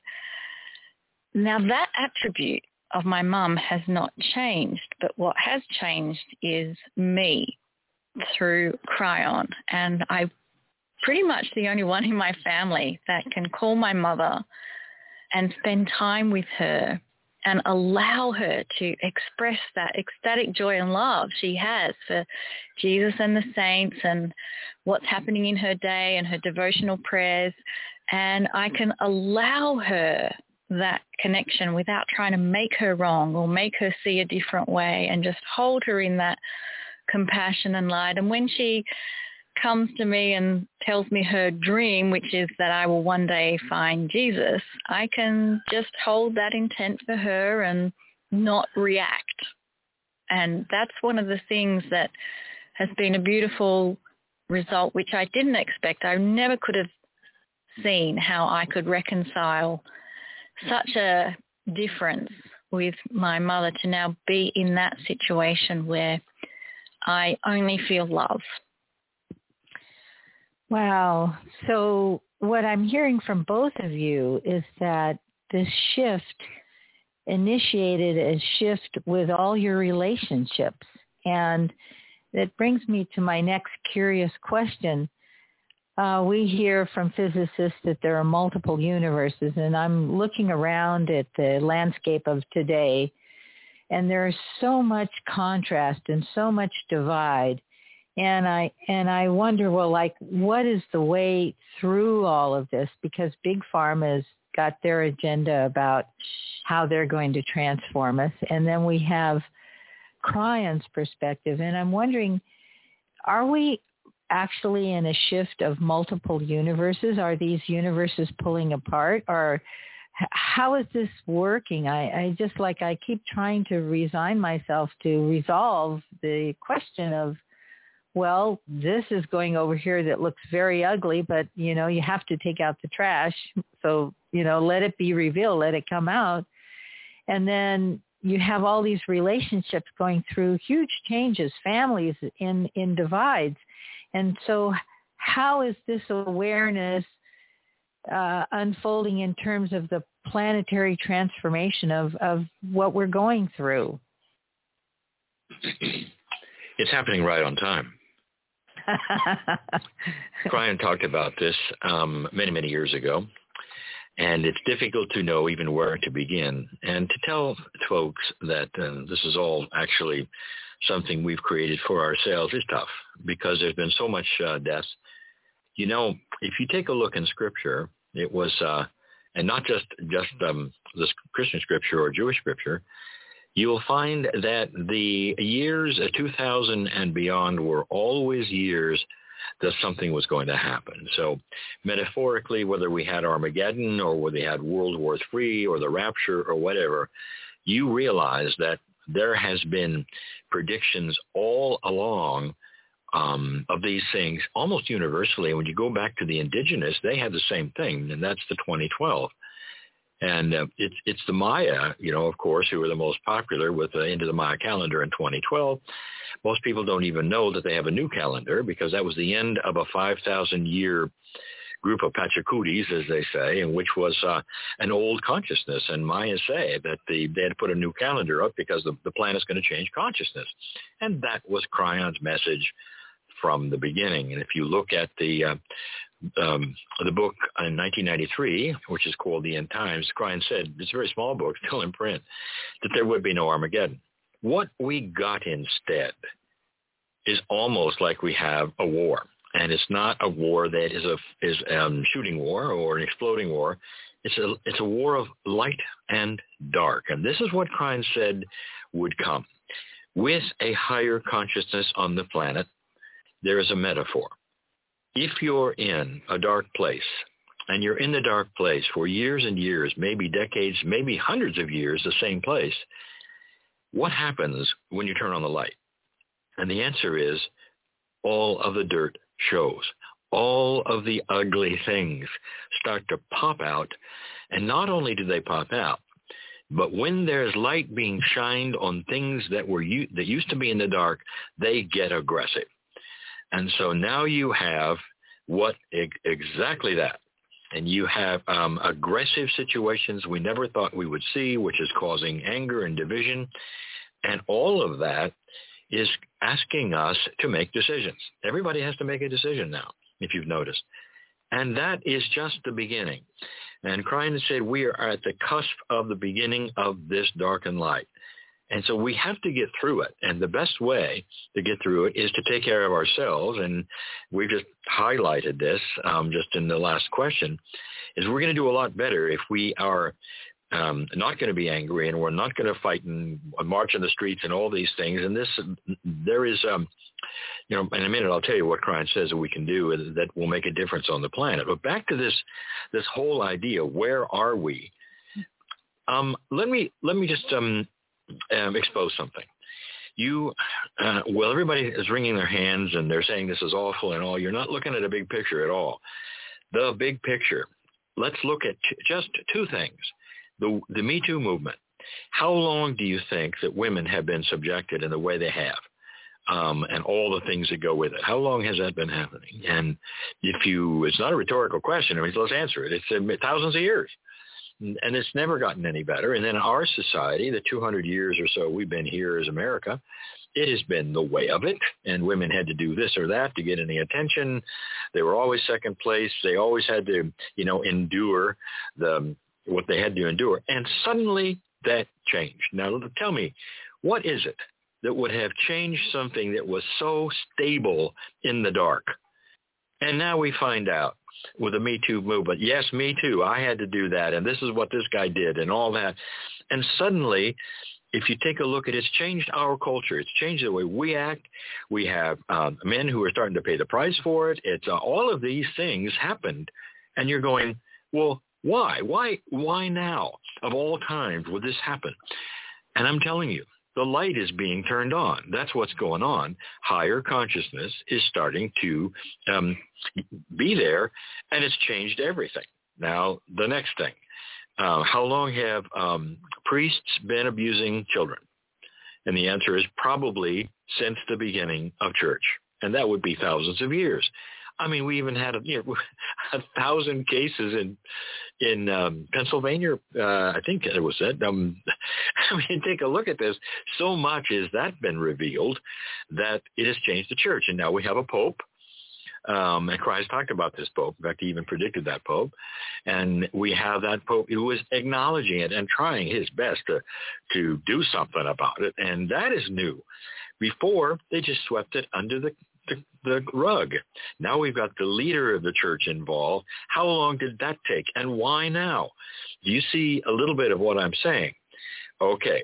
Now that attribute of my mum has not changed, but what has changed is me through Kryon. And I'm pretty much the only one in my family that can call my mother and spend time with her and allow her to express that ecstatic joy and love she has for Jesus and the saints and what's happening in her day and her devotional prayers. And I can allow her that connection without trying to make her wrong or make her see a different way, and just hold her in that compassion and light. And when she comes to me and tells me her dream, which is that I will one day find Jesus, I can just hold that intent for her and not react. And that's one of the things that has been a beautiful result, which I didn't expect. I never could have seen how I could reconcile such a difference with my mother to now be in that situation where I only feel love. Wow. So what I'm hearing from both of you is that this shift initiated a shift with all your relationships. And that brings me to my next curious question. Uh, we hear from physicists that there are multiple universes, and I'm looking around at the landscape of today, and there's so much contrast and so much divide. And I and I wonder, well, like, what is the way through all of this? Because Big Pharma's got their agenda about how they're going to transform us. And then we have Cryon's perspective. And I'm wondering, are we actually in a shift of multiple universes? Are these universes pulling apart? Or how is this working? I, I just like, I keep trying to resign myself to resolve the question of, well, this is going over here that looks very ugly, but, you know, you have to take out the trash. So, you know, let it be revealed, let it come out. And then you have all these relationships going through huge changes, families in, in divides. And so how is this awareness uh, unfolding in terms of the planetary transformation of, of what we're going through? It's happening right on time. Cryon talked about this um, many, many years ago, and it's difficult to know even where to begin. And to tell folks that uh, this is all actually something we've created for ourselves is tough, because there's been so much uh, death. You know, if you take a look in Scripture, it was, uh, and not just, just um, this Christian Scripture or Jewish Scripture, you will find that the years two thousand and beyond were always years that something was going to happen. So metaphorically, whether we had Armageddon or whether we had World War Three or the rapture or whatever, you realize that there has been predictions all along um, of these things almost universally. When you go back to the indigenous, they had the same thing, and that's the twenty twelve. And uh, it's it's the Maya, you know, of course, who were the most popular with the end of the Maya calendar in twenty twelve. Most people don't even know that they have a new calendar, because that was the end of a five thousand year group of Pachacutis, as they say, and which was uh, an old consciousness. And Mayas say that the, they had to put a new calendar up because the, the planet's going to change consciousness. And that was Cryon's message from the beginning. And if you look at the uh, um, the book in nineteen ninety-three, which is called The End Times, Cryon said, it's a very small book, still in print, that there would be no Armageddon. What we got instead is almost like we have a war. And it's not a war that is a is um, shooting war or an exploding war. It's a it's a war of light and dark. And this is what Cryon said would come. With a higher consciousness on the planet, there is a metaphor. If you're in a dark place, and you're in the dark place for years and years, maybe decades, maybe hundreds of years, the same place, what happens when you turn on the light? And the answer is all of the dirt shows. All of the ugly things start to pop out. And not only do they pop out, but when there's light being shined on things that were that used to be in the dark, they get aggressive. And so now you have what exactly that. And you have um, aggressive situations we never thought we would see, which is causing anger and division. And all of that is asking us to make decisions. Everybody has to make a decision now, if you've noticed. And that is just the beginning. And Cryon said we are at the cusp of the beginning of this darkened light. And so we have to get through it. And the best way to get through it is to take care of ourselves. And we just highlighted this um, just in the last question, is we're going to do a lot better if we are um, not going to be angry, and we're not going to fight and march in the streets and all these things. And this, there is, um, you know, in a minute I'll tell you what Cryon says that we can do that will make a difference on the planet. But back to this, this whole idea, where are we? Um, let me let me just um, um, expose something. you, uh, well, everybody is wringing their hands and they're saying this is awful and all. You're not looking at a big picture at all. The big picture. Let's look at t- just two things. The, the Me Too movement. How long do you think that women have been subjected in the way they have? Um, and all the things that go with it. How long has that been happening? And if you, it's not a rhetorical question. I mean, let's answer it. It's uh, thousands of years. And it's never gotten any better. And then our society, the two hundred years or so we've been here as America, it has been the way of it. And women had to do this or that to get any attention. They were always second place. They always had to, you know, endure the what they had to endure. And suddenly that changed. Now, tell me, what is it that would have changed something that was so stable in the dark? And now we find out with the Me Too movement, yes, me too, I had to do that, and this is what this guy did, and all that. And suddenly, if you take a look at it, it's changed our culture. It's changed the way we act. We have um, men who are starting to pay the price for it. It's uh, all of these things happened, and you're going, well, why? Why? Why now? Of all times would this happen? And I'm telling you, the light is being turned on. That's what's going on. Higher consciousness is starting to um, be there, and it's changed everything. Now, the next thing, uh, how long have um, priests been abusing children? And the answer is probably since the beginning of church, and that would be thousands of years. I mean, we even had a, you know, a thousand cases in in um, Pennsylvania. Uh, I think it was that. Um, I mean, take a look at this. So much has that been revealed that it has changed the church, and now we have a pope. Um, and Christ talked about this pope. In fact, he even predicted that pope. And we have that pope who is acknowledging it and trying his best to to do something about it, and that is new. Before, they just swept it under the The, the rug. Now we've got the leader of the church involved. How long did that take, and why now? Do you see a little bit of what I'm saying? Okay,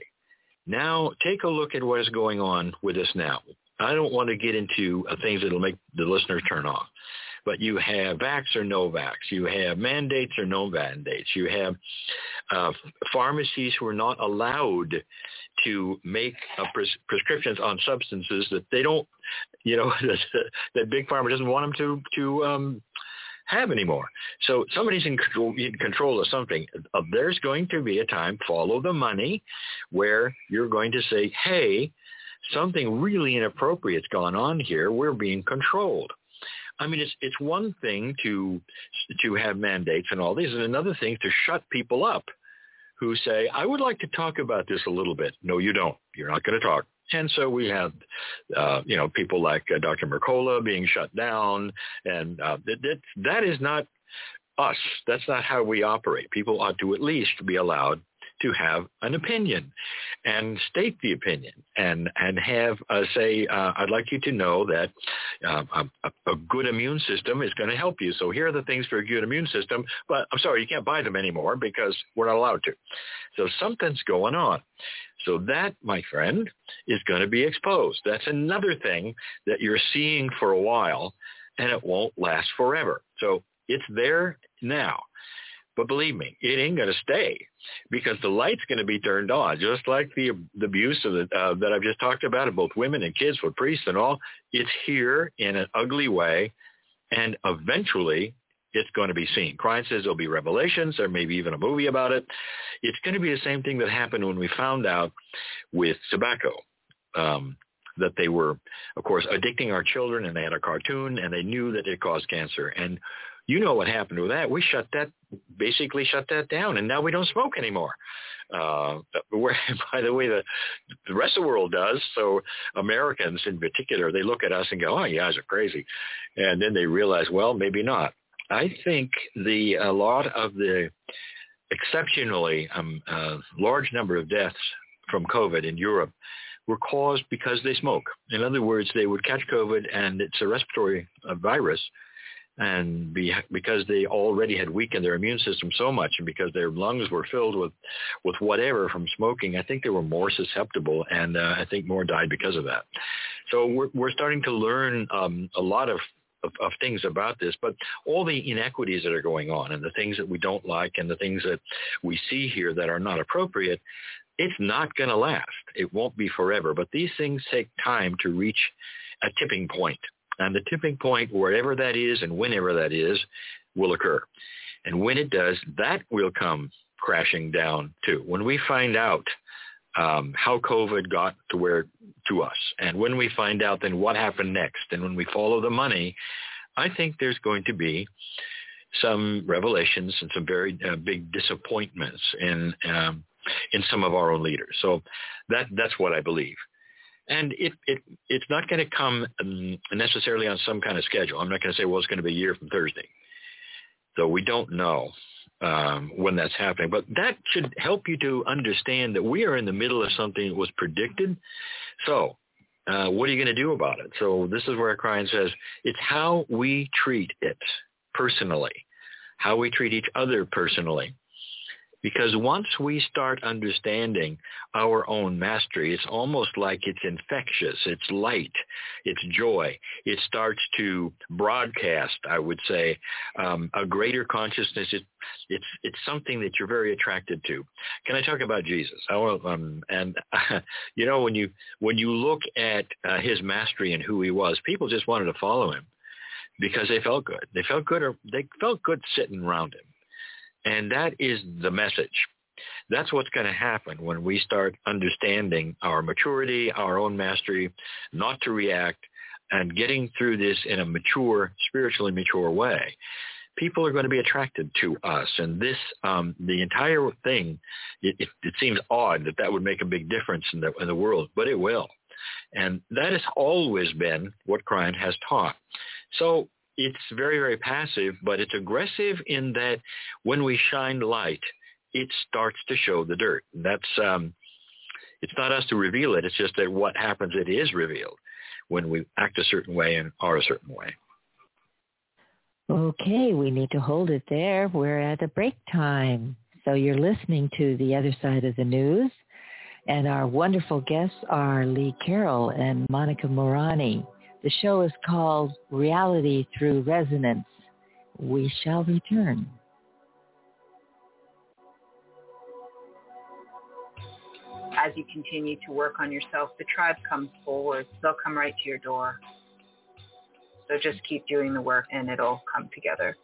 now take a look at what is going on with us now. I don't want to get into uh, things that will make the listeners turn off, but you have vax or no vax. You have mandates or no mandates. You have uh, pharmacies who are not allowed to make uh, pres- prescriptions on substances that they don't, you know, that Big Pharma doesn't want them to to um, have anymore. So somebody's in control, in control of something. Uh, there's going to be a time, follow the money, where you're going to say, hey, something really inappropriate's gone on here. We're being controlled. I mean, it's it's one thing to to have mandates and all these, and another thing to shut people up who say, I would like to talk about this a little bit. No, you don't. You're not going to talk. And so we have, uh, you know, people like uh, Doctor Mercola being shut down, and uh, that, that that is not us. That's not how we operate. People ought to at least be allowed to have an opinion and state the opinion and, and have uh, say, uh, I'd like you to know that uh, a, a good immune system is going to help you. So here are the things for a good immune system, but I'm sorry, you can't buy them anymore because we're not allowed to. So something's going on. So that, my friend, is going to be exposed. That's another thing that you're seeing for a while, and it won't last forever. So it's there now. But believe me, it ain't going to stay because the light's going to be turned on, just like the, the abuse of the, uh, that I've just talked about of both women and kids with priests and all. It's here in an ugly way, and eventually it's going to be seen. Christ says there'll be revelations. There may be even a movie about it. It's going to be the same thing that happened when we found out with tobacco. Um, that they were, of course, addicting our children, and they had a cartoon, and they knew that it caused cancer. And you know what happened with that. We shut that, basically shut that down, and now we don't smoke anymore. Uh, where, by the way, the, the rest of the world does. So Americans in particular, they look at us and go, oh, you guys are crazy. And then they realize, well, maybe not. I think the a lot of the exceptionally um, uh, large number of deaths from COVID in Europe were caused because they smoke. In other words, they would catch COVID, and it's a respiratory uh, virus, and be, because they already had weakened their immune system so much, and because their lungs were filled with, with whatever from smoking, I think they were more susceptible, and uh, I think more died because of that. So we're, we're starting to learn um, a lot of Of, of things about this, but all the inequities that are going on and the things that we don't like and the things that we see here that are not appropriate, it's not going to last. It won't be forever. But these things take time to reach a tipping point. And the tipping point, wherever that is and whenever that is, will occur. And when it does, that will come crashing down too. When we find out um, how COVID got to where to us, and when we find out then what happened next, and when we follow the money, I think there's going to be some revelations and some very uh, big disappointments in um, in some of our own leaders. So that that's what I believe. And it, it it's not going to come necessarily on some kind of schedule. I'm not going to say, well, it's going to be a year from Thursday. So we don't know um, when that's happening. But that should help you to understand that we are in the middle of something that was predicted. So uh, what are you going to do about it? So this is where Krein says it's how we treat it personally, how we treat each other personally. Because once we start understanding our own mastery, it's almost like it's infectious. It's light. It's joy. It starts to broadcast, I would say, um, a greater consciousness. It, it's it's something that you're very attracted to. Can I talk about Jesus? I want, um, and uh, you know, when you when you look at uh, his mastery and who he was, people just wanted to follow him because they felt good. They felt good, or they felt good sitting around him. And that is the message. That's what's going to happen when we start understanding our maturity, our own mastery, not to react, and getting through this in a mature, spiritually mature way. People are going to be attracted to us. And this, um, the entire thing, it, it, it seems odd that that would make a big difference in the, in the world, but it will. And that has always been what Krein has taught. So it's very, very passive, but it's aggressive in that when we shine light, it starts to show the dirt. That's um, it's not us to reveal it. It's just that what happens, it is revealed when we act a certain way and are a certain way. Okay, we need to hold it there. We're at a break time. So you're listening to The Other Side of the News, and our wonderful guests are Lee Carroll and Monica Morani. The show is called Reality Through Resonance. We shall return. As you continue to work on yourself, the tribe comes forward. They'll come right to your door. So just keep doing the work and it'll come together.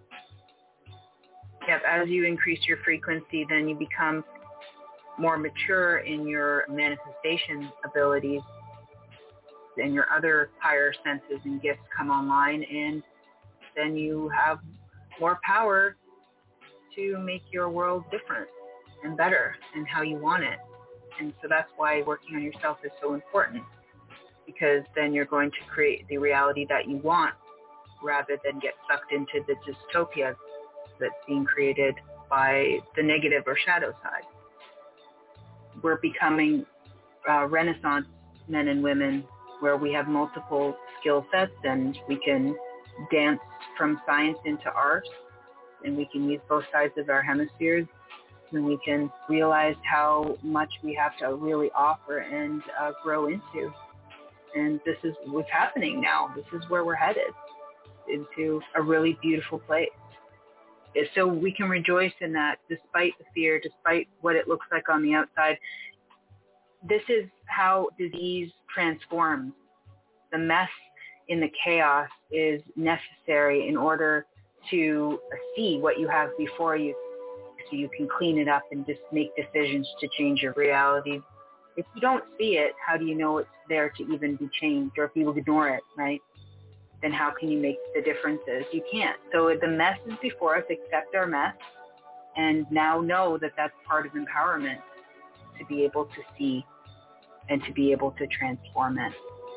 Yep, as you increase your frequency, then you become more mature in your manifestation abilities, and your other higher senses and gifts come online, and then you have more power to make your world different and better and how you want it. And so that's why working on yourself is so important, because then you're going to create the reality that you want rather than get sucked into the dystopia that's being created by the negative or shadow side. We're becoming uh, Renaissance men and women where we have multiple skill sets and we can dance from science into art, and we can use both sides of our hemispheres, and we can realize how much we have to really offer and uh, grow into. And this is what's happening now. This is where we're headed, into a really beautiful place. So we can rejoice in that despite the fear, despite what it looks like on the outside. This is how disease transforms. The mess in the chaos is necessary in order to see what you have before you, so you can clean it up and just make decisions to change your reality. If you don't see it, how do you know it's there to even be changed? Or if you ignore it, right, then how can you make the differences? You can't. So the mess is before us. Accept our mess, and now know that that's part of empowerment, to be able to see and to be able to transform it.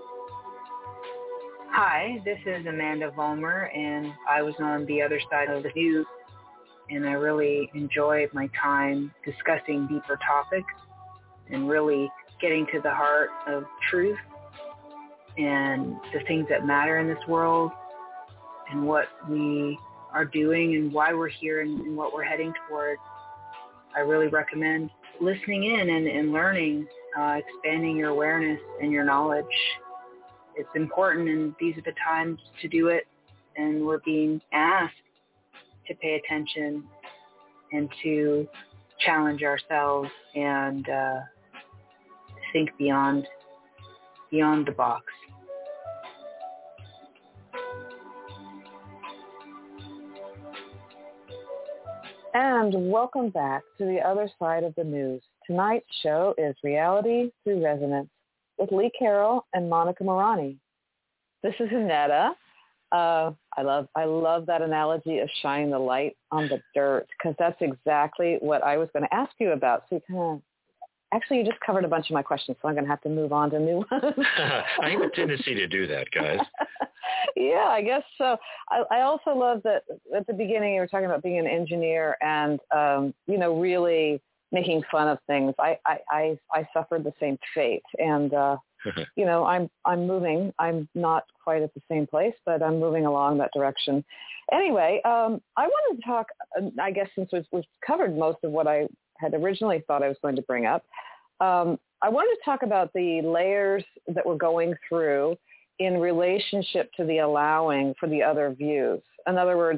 Hi, this is Amanda Vollmer, and I was on The Other Side of the News, and I really enjoyed my time discussing deeper topics and really getting to the heart of truth and the things that matter in this world and what we are doing and why we're here and, and what we're heading toward. I really recommend listening in and, and learning, uh, expanding your awareness and your knowledge. It's important, and these are the times to do it, and we're being asked to pay attention and to challenge ourselves and uh, think beyond beyond the box. And welcome back to the other side of the news. Tonight's show is Reality Through Resonance with Lee Carroll and Monica Morani. This is Annetta. Uh, I love I love that analogy of shining the light on the dirt, because that's exactly what I was going to ask you about. So you kind of, actually, you just covered a bunch of my questions, so I'm going to have to move on to new ones. I have a tendency to do that, guys. Yeah, I guess so. I, I also love that at the beginning you were talking about being an engineer and, um, you know, really making fun of things. I, I, I, I suffered the same fate. And, uh, you know, I'm I'm moving. I'm not quite at the same place, but I'm moving along that direction. Anyway, um, I wanted to talk, I guess since we've, we've covered most of what I had originally thought I was going to bring up, um, I wanted to talk about the layers that we're going through in relationship to the allowing for the other views. In other words,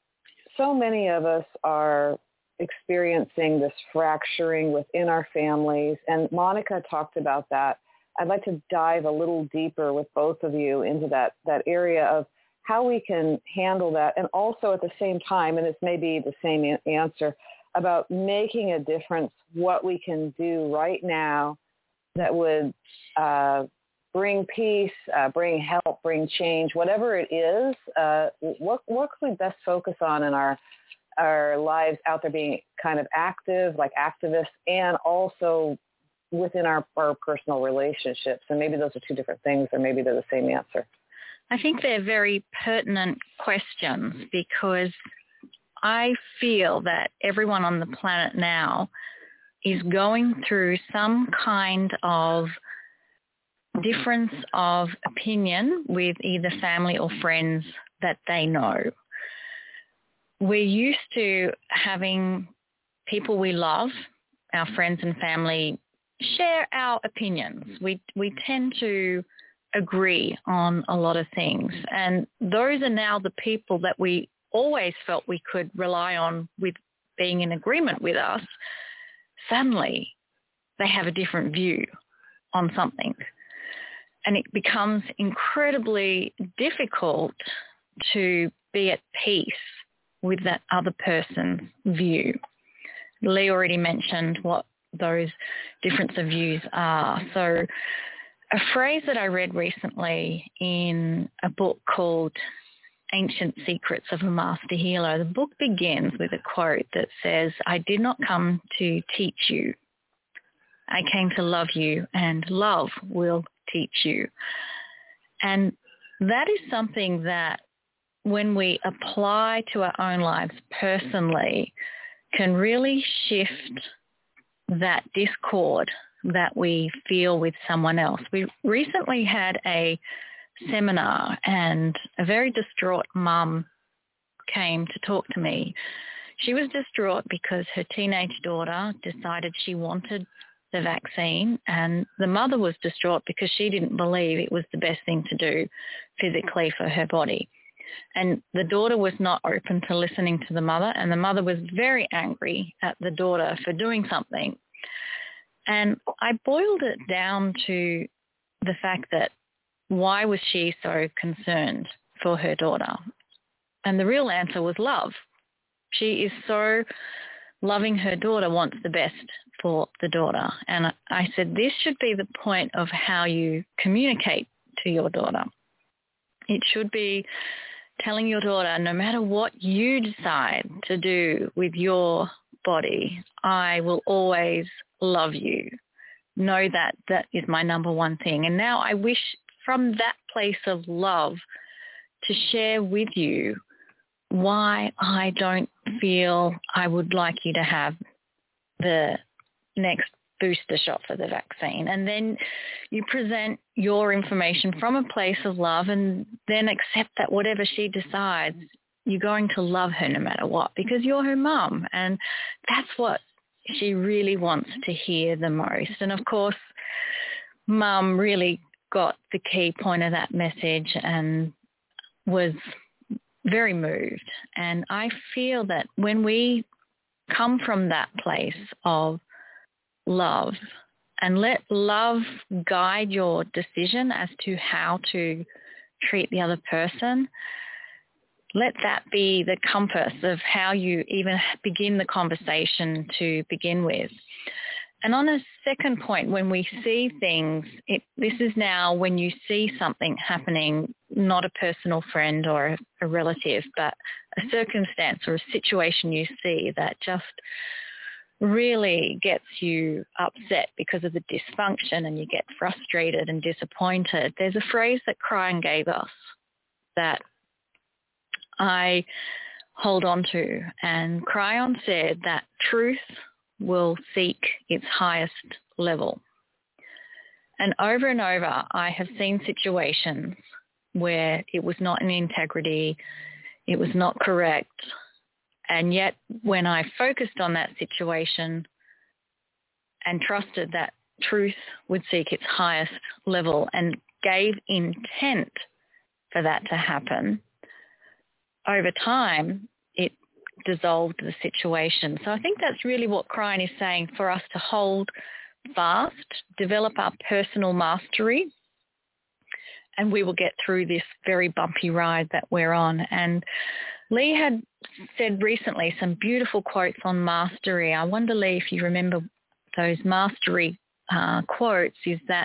so many of us are experiencing this fracturing within our families, and Monica talked about that. I'd like to dive a little deeper with both of you into that, that area of how we can handle that, and also at the same time, and this may be the same a- answer, about making a difference, what we can do right now that would uh, bring peace, uh, bring help, bring change, whatever it is. Uh, what, what can we best focus on in our our lives out there being kind of active, like activists, and also within our, our personal relationships? And maybe those are two different things, or maybe they're the same answer. I think they're very pertinent questions, because I feel that everyone on the planet now is going through some kind of difference of opinion with either family or friends that they know. We're used to having people we love, our friends and family, share our opinions. We we tend to agree on a lot of things, and those are now the people that we always felt we could rely on with being in agreement with us. Suddenly, they have a different view on something, and it becomes incredibly difficult to be at peace with that other person's view. Lee already mentioned what those difference of views are. So a phrase that I read recently in a book called Ancient Secrets of a Master Healer, the book begins with a quote that says, "I did not come to teach you. I came to love you, and love will teach you." And that is something that when we apply to our own lives personally can really shift that discord that we feel with someone else. We recently had a seminar, and a very distraught mum came to talk to me. She was distraught because her teenage daughter decided she wanted the vaccine, and the mother was distraught because she didn't believe it was the best thing to do physically for her body. And the daughter was not open to listening to the mother, and the mother was very angry at the daughter for doing something. And I boiled it down to the fact that why was she so concerned for her daughter? And the real answer was love. She is so loving her daughter, wants the best for the daughter. And I said, this should be the point of how you communicate to your daughter. It should be telling your daughter, no matter what you decide to do with your body, I will always love you. Know that that is my number one thing. And now I wish from that place of love to share with you why I don't feel I would like you to have the next booster shot for the vaccine. And then you present your information from a place of love, and then accept that whatever she decides, you're going to love her no matter what, because you're her mum. And that's what she really wants to hear the most. And of course, mum really got the key point of that message and was very moved. And I feel that when we come from that place of love and let love guide your decision as to how to treat the other person. Let that be the compass of how you even begin the conversation to begin with. And on a second point, when we see things, it, this is now when you see something happening, not a personal friend or a relative, but a circumstance or a situation you see that just really gets you upset because of the dysfunction and you get frustrated and disappointed. There's a phrase that Cryan gave us that I hold on to, and Cryan said that truth will seek its highest level. And over and over, I have seen situations where it was not in integrity, it was not correct, and yet when I focused on that situation and trusted that truth would seek its highest level and gave intent for that to happen, over time, it dissolved the situation. So I think that's really what Cryan is saying, for us to hold fast, develop our personal mastery, and we will get through this very bumpy ride that we're on. And Lee had said recently some beautiful quotes on mastery. I wonder, Lee, if you remember those mastery uh, quotes, is that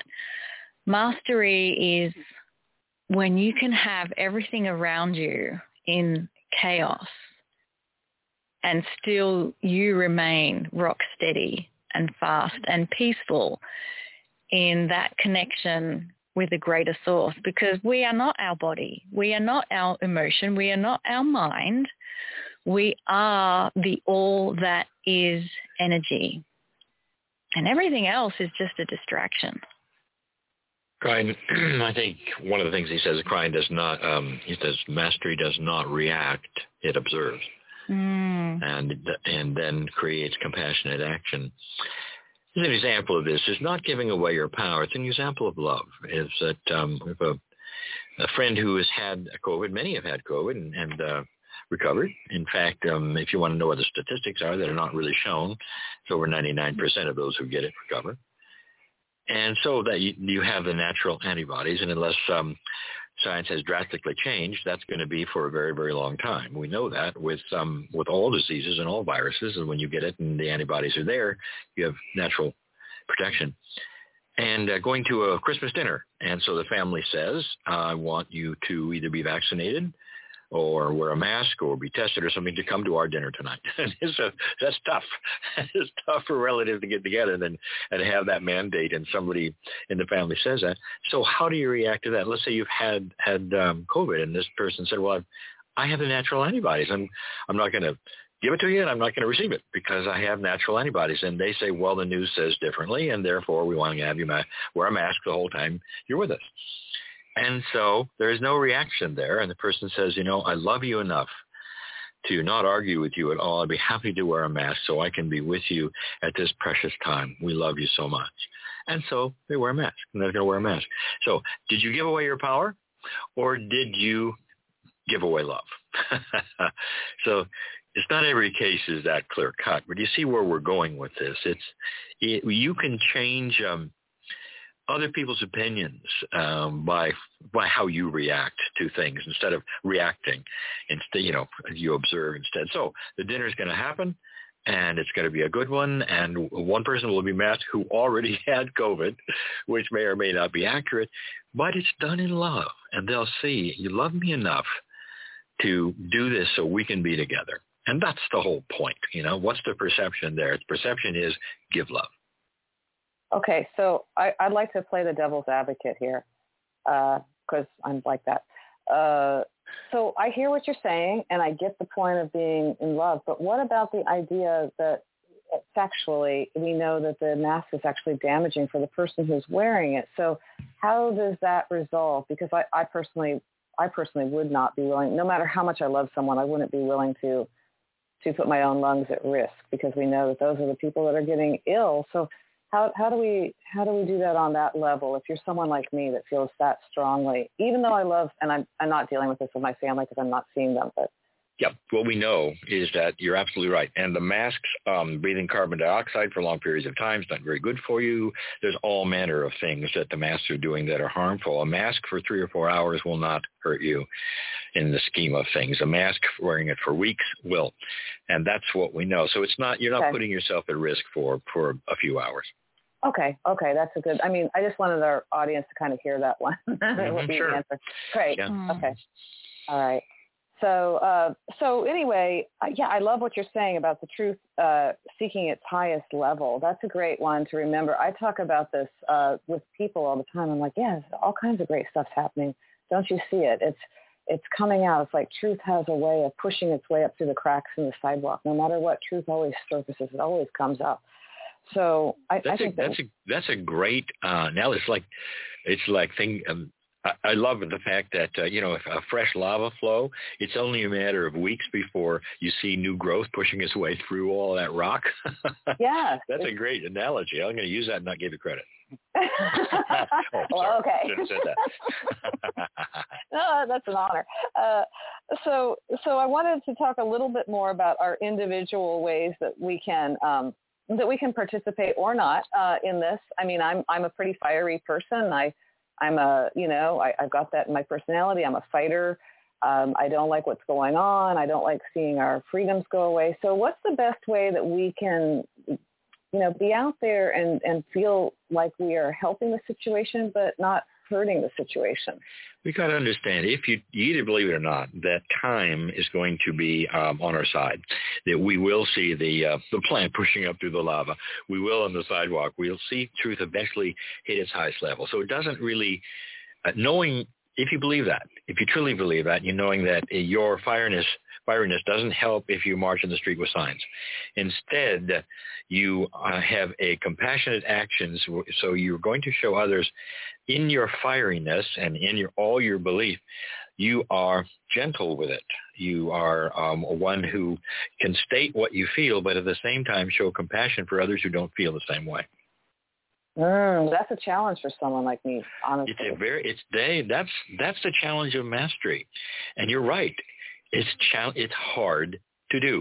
mastery is when you can have everything around you in chaos and still you remain rock steady and fast and peaceful in that connection with a greater source, because we are not our body. We are not our emotion. We are not our mind. We are the all that is energy. And everything else is just a distraction. Cryan, I think one of the things he says, Cryan does not, um, he says mastery does not react, it observes. Mm. And and then creates compassionate action. As an example of this is not giving away your power. It's an example of love. Is that um, we have a, a friend who has had COVID. Many have had COVID and, and uh, recovered. In fact, um, if you want to know what the statistics are that are not really shown, it's over ninety-nine percent of those who get it recover. And so that you, you have the natural antibodies, and unless um, science has drastically changed, that's going to be for a very, very long time. We know that with um, with all diseases and all viruses, and when you get it and the antibodies are there, you have natural protection. And uh, going to a Christmas dinner, and so the family says, I want you to either be vaccinated or wear a mask or be tested or something to come to our dinner tonight. it's a, that's tough. It's tough for relatives to get together and then and have that mandate, and somebody in the family says that. So how do you react to that? Let's say you've had had um, COVID, and this person said, well, I've, I have the natural antibodies. I'm, I'm not going to give it to you, and I'm not going to receive it because I have natural antibodies. And they say, well, the news says differently, and therefore we want to have you ma- wear a mask the whole time you're with us. And so there is no reaction there. And the person says, you know, I love you enough to not argue with you at all. I'd be happy to wear a mask so I can be with you at this precious time. We love you so much. And so they wear a mask, and they're going to wear a mask. So did you give away your power, or did you give away love? So it's not every case is that clear cut, but you see where we're going with this. It's it, you can change um, other people's opinions um, by by how you react to things instead of reacting. Instead, you know, you observe instead. So the dinner is going to happen, and it's going to be a good one. And one person will be masked who already had COVID, which may or may not be accurate, but it's done in love, and they'll see you love me enough to do this so we can be together. And that's the whole point. You know, what's the perception there? The perception is give love. Okay, so I, I'd like to play the devil's advocate here because uh, I'm like that. Uh, so I hear what you're saying, and I get the point of being in love, but what about the idea that factually we know that the mask is actually damaging for the person who's wearing it? So how does that resolve? Because I, I personally I personally would not be willing, no matter how much I love someone, I wouldn't be willing to to put my own lungs at risk, because we know that those are the people that are getting ill. So How how do we how do we do that on that level? If you're someone like me that feels that strongly, even though I love, and I'm I'm not dealing with this with my family because I'm not seeing them, but Yep. What we know is that you're absolutely right. And the masks, um, breathing carbon dioxide for long periods of time is not very good for you. There's all manner of things that the masks are doing that are harmful. A mask for three or four hours will not hurt you in the scheme of things. A mask, wearing it for weeks, will. And that's what we know. So it's not, you're not okay. putting yourself at risk for, for a few hours. Okay. Okay. That's a good, I mean, I just wanted our audience to kind of hear that one. Mm-hmm, sure. Answer. Great. Yeah. Mm. Okay. All right. So, uh, so anyway, uh, yeah, I love what you're saying about the truth uh, seeking its highest level. That's a great one to remember. I talk about this uh, with people all the time. I'm like, yeah, all kinds of great stuff's happening. Don't you see it? It's it's coming out. It's like truth has a way of pushing its way up through the cracks in the sidewalk. No matter what, truth always surfaces. It always comes up. So I, that's I think a, that's that, a that's a great. Uh, now it's like it's like thing. Um, I love the fact that, uh, you know, if a fresh lava flow, it's only a matter of weeks before you see new growth pushing its way through all that rock. Yeah. That's a great analogy. I'm going to use that and not give you credit. oh, well, okay. Should have said that. No, that's an honor. Uh, so, so I wanted to talk a little bit more about our individual ways that we can um, that we can participate or not uh, in this. I mean, I'm I'm a pretty fiery person. I I'm a, you know, I, I've got that in my personality. I'm a fighter. Um, I don't like what's going on. I don't like seeing our freedoms go away. So what's the best way that we can, you know, be out there and, and feel like we are helping the situation, but not hurting the situation? We got to understand, if you, you either believe it or not, that time is going to be um, on our side, that we will see the uh, the plant pushing up through the lava. We will on the sidewalk. We'll see truth eventually hit its highest level. So it doesn't really, uh, knowing, if you believe that, if you truly believe that, you're knowing that your fireness, fieriness doesn't help if you march in the street with signs. Instead, you uh, have a compassionate actions, so you're going to show others in your fieriness and in your all your belief, you are gentle with it. You are um, one who can state what you feel, but at the same time show compassion for others who don't feel the same way. Mm, that's a challenge for someone like me, honestly. It's a very, it's they. That's that's the challenge of mastery, and you're right. It's cha- It's hard to do,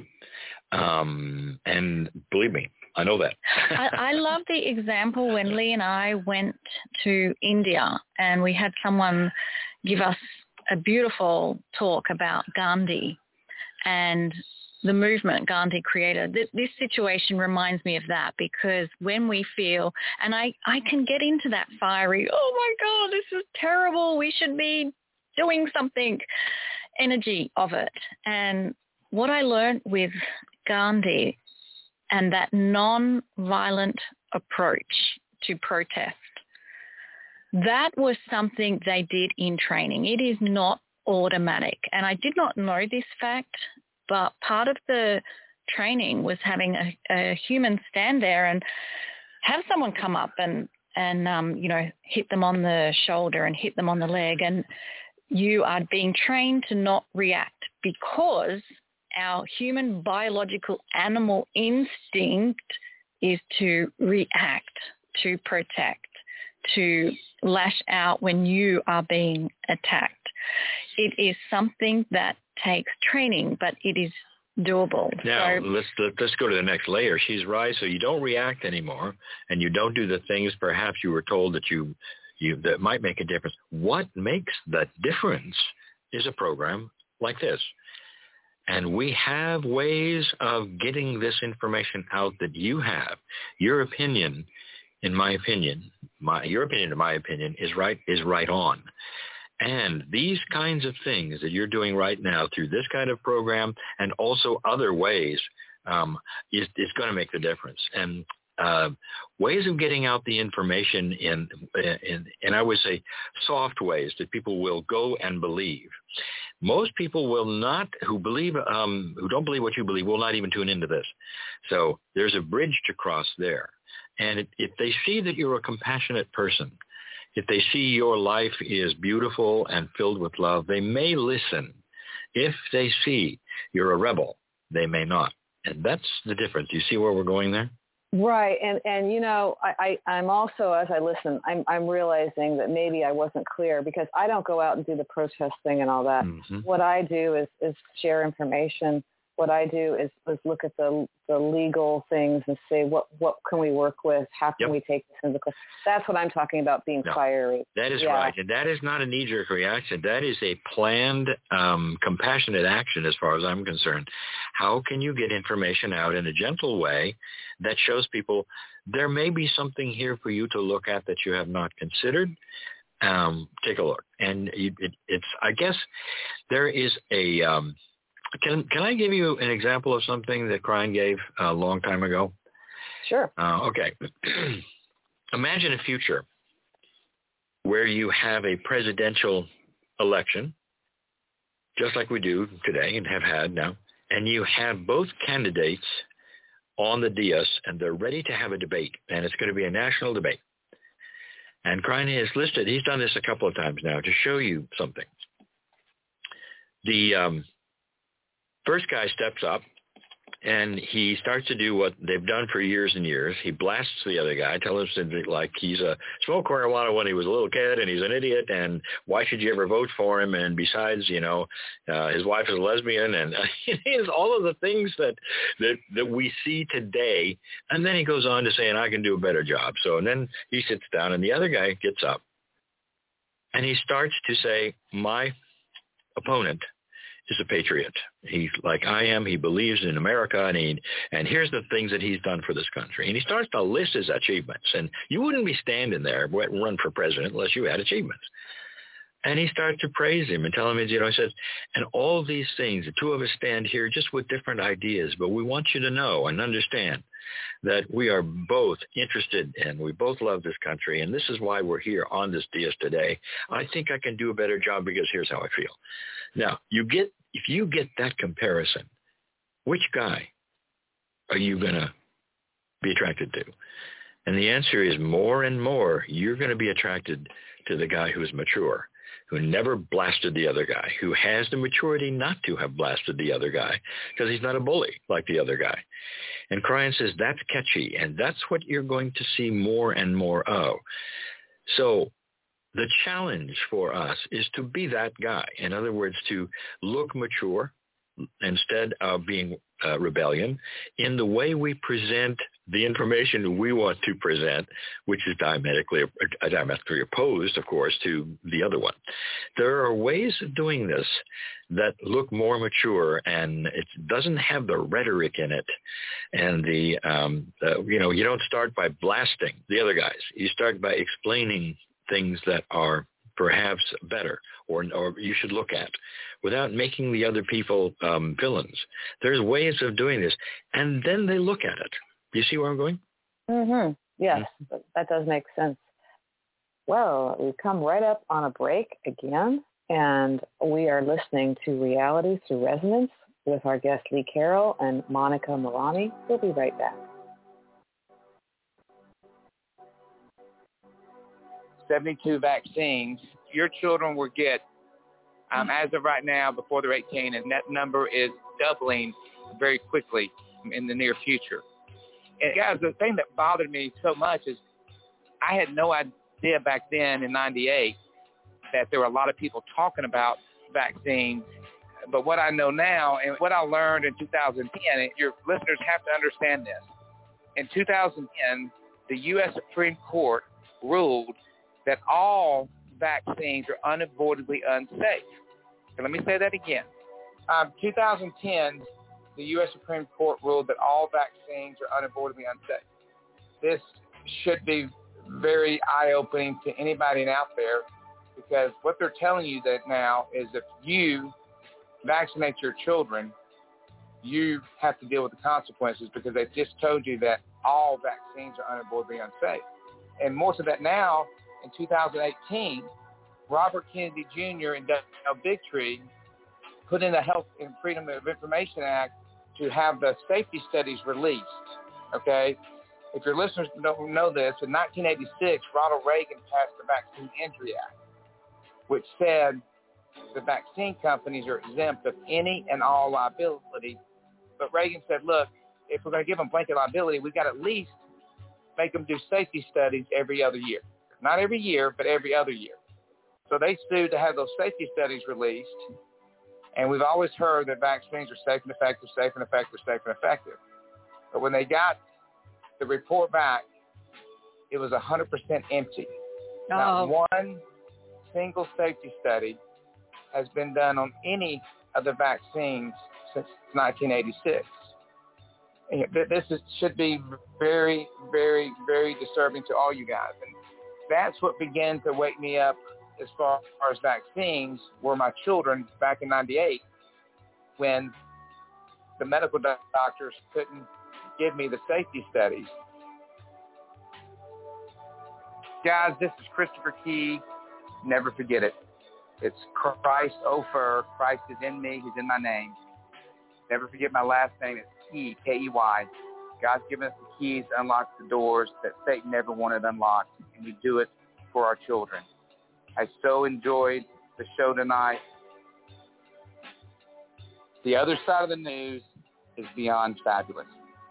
um, and believe me, I know that. I, I love the example when Lee and I went to India, and we had someone give us a beautiful talk about Gandhi and the movement Gandhi created. This, this situation reminds me of that, because when we feel, and I, I can get into that fiery, oh my God, this is terrible, we should be doing something, energy of it. And what I learned with Gandhi and that non-violent approach to protest, that was something they did in training. It is not automatic. And I did not know this fact, but part of the training was having a, a human stand there and have someone come up and, and um, you know, hit them on the shoulder and hit them on the leg. And you are being trained to not react, because our human biological animal instinct is to react, to protect, to lash out when you are being attacked. It is something that takes training, but it is doable. Now, so, let's let's go to the next layer. She's right. So you don't react anymore, and you don't do the things perhaps you were told that you, you that might make a difference. What makes the difference is a program like this. And we have ways of getting this information out that you have. Your opinion, in my opinion, my your opinion, in my opinion, is right is right on. And these kinds of things that you're doing right now through this kind of program and also other ways um, is, is going to make the difference. And uh, ways of getting out the information in, in, in, I would say, soft ways that people will go and believe. Most people will not, who believe, um, who don't believe what you believe, will not even tune into this. So there's a bridge to cross there. And it, if they see that you're a compassionate person, if they see your life is beautiful and filled with love, they may listen. If they see you're a rebel, they may not. And that's the difference. You see where we're going there? Right, and and you know, I, I I'm also, as I listen, I'm I'm realizing that maybe I wasn't clear because I don't go out and do the protest thing and all that. Mm-hmm. What I do is is share information. What I do is, is look at the the legal things and say what what can we work with? How can yep. we take this into? That's what I'm talking about, being no, fiery. That is yeah. right, and that is not a knee-jerk reaction. That is a planned, um, compassionate action, as far as I'm concerned. How can you get information out in a gentle way that shows people there may be something here for you to look at that you have not considered? Um, take a look, and it, it, it's. I guess there is a. Um, Can can I give you an example of something that Krein gave a long time ago? Sure. Uh, okay. Imagine a future where you have a presidential election, just like we do today and have had now, and you have both candidates on the dais, and they're ready to have a debate, and it's going to be a national debate. And Krein has listed, he's done this a couple of times now to show you something. The... Um, First guy steps up, and he starts to do what they've done for years and years. He blasts the other guy, tells him that, like, he's a smoked marijuana when he was a little kid, and he's an idiot, and why should you ever vote for him? And besides, you know, uh, his wife is a lesbian, and uh, he has all of the things that, that that we see today. And then he goes on to say, and I can do a better job. So, and then he sits down, and the other guy gets up, and he starts to say, my opponent is a patriot. He's like I am. He believes in America, and he, and here's the things that he's done for this country. And he starts to list his achievements. And you wouldn't be standing there, run for president, unless you had achievements. And he starts to praise him and tell him, you know, he says, and all these things, the two of us stand here just with different ideas, but we want you to know and understand that we are both interested and we both love this country, and this is why we're here on this dais today. I think I can do a better job because here's how I feel. Now, you get if you get that comparison, which guy are you going to be attracted to? And the answer is more and more, you're going to be attracted to the guy who is mature, who never blasted the other guy, who has the maturity not to have blasted the other guy because he's not a bully like the other guy. And Krein says that's catchy, and that's what you're going to see more and more of. So the challenge for us is to be that guy. In other words, to look mature instead of being uh, rebellion in the way we present the information we want to present, which is diametrically, uh, diametrically opposed, of course, to the other one. There are ways of doing this that look more mature, and it doesn't have the rhetoric in it. And the, um, uh, you know, you don't start by blasting the other guys. You start by explaining things that are perhaps better or or you should look at without making the other people um, villains. There's ways of doing this, and then they look at it. Do you see where I'm going? Mm-hmm. Yes, mm-hmm. That does make sense. Well, we've come right up on a break again, and we are listening to Reality Through Resonance with our guest Lee Carroll and Monica Milani. We'll be right back. seventy-two vaccines, your children will get, um, as of right now, before they're eighteen, and that number is doubling very quickly in the near future. And guys, the thing that bothered me so much is I had no idea back then in ninety-eight that there were a lot of people talking about vaccines. But what I know now and what I learned in two thousand ten, and your listeners have to understand this. In two thousand ten, the U S Supreme Court ruled that all vaccines are unavoidably unsafe. And let me say that again. Um, two thousand ten, the U S Supreme Court ruled that all vaccines are unavoidably unsafe. This should be very eye-opening to anybody out there, because what they're telling you that now is if you vaccinate your children, you have to deal with the consequences, because they just told you that all vaccines are unavoidably unsafe. And more to that now, in two thousand eighteen, Robert Kennedy Junior and Dale Bigtree put in the Health and Freedom of Information Act to have the safety studies released, okay? If your listeners don't know this, in nineteen eighty-six, Ronald Reagan passed the Vaccine Injury Act, which said the vaccine companies are exempt of any and all liability. But Reagan said, look, if we're going to give them blanket liability, we've got to at least make them do safety studies every other year. Not every year, but every other year. So they sued to have those safety studies released. And we've always heard that vaccines are safe and effective, safe and effective, safe and effective. But when they got the report back, it was one hundred percent empty. Oh. Not one single safety study has been done on any of the vaccines since nineteen eighty-six. This is, should be very, very, very disturbing to all you guys. And that's what began to wake me up as far as vaccines were my children back in ninety-eight, when the medical doctors couldn't give me the safety studies. Guys, this is Christopher Key. Never forget it. It's Christ Ofer. Christ is in me. He's in my name. Never forget my last name. It's Key, K E Y. God's given us the keys to unlock the doors that Satan never wanted unlocked, and we do it for our children. I so enjoyed the show tonight. The other side of the news is beyond fabulous.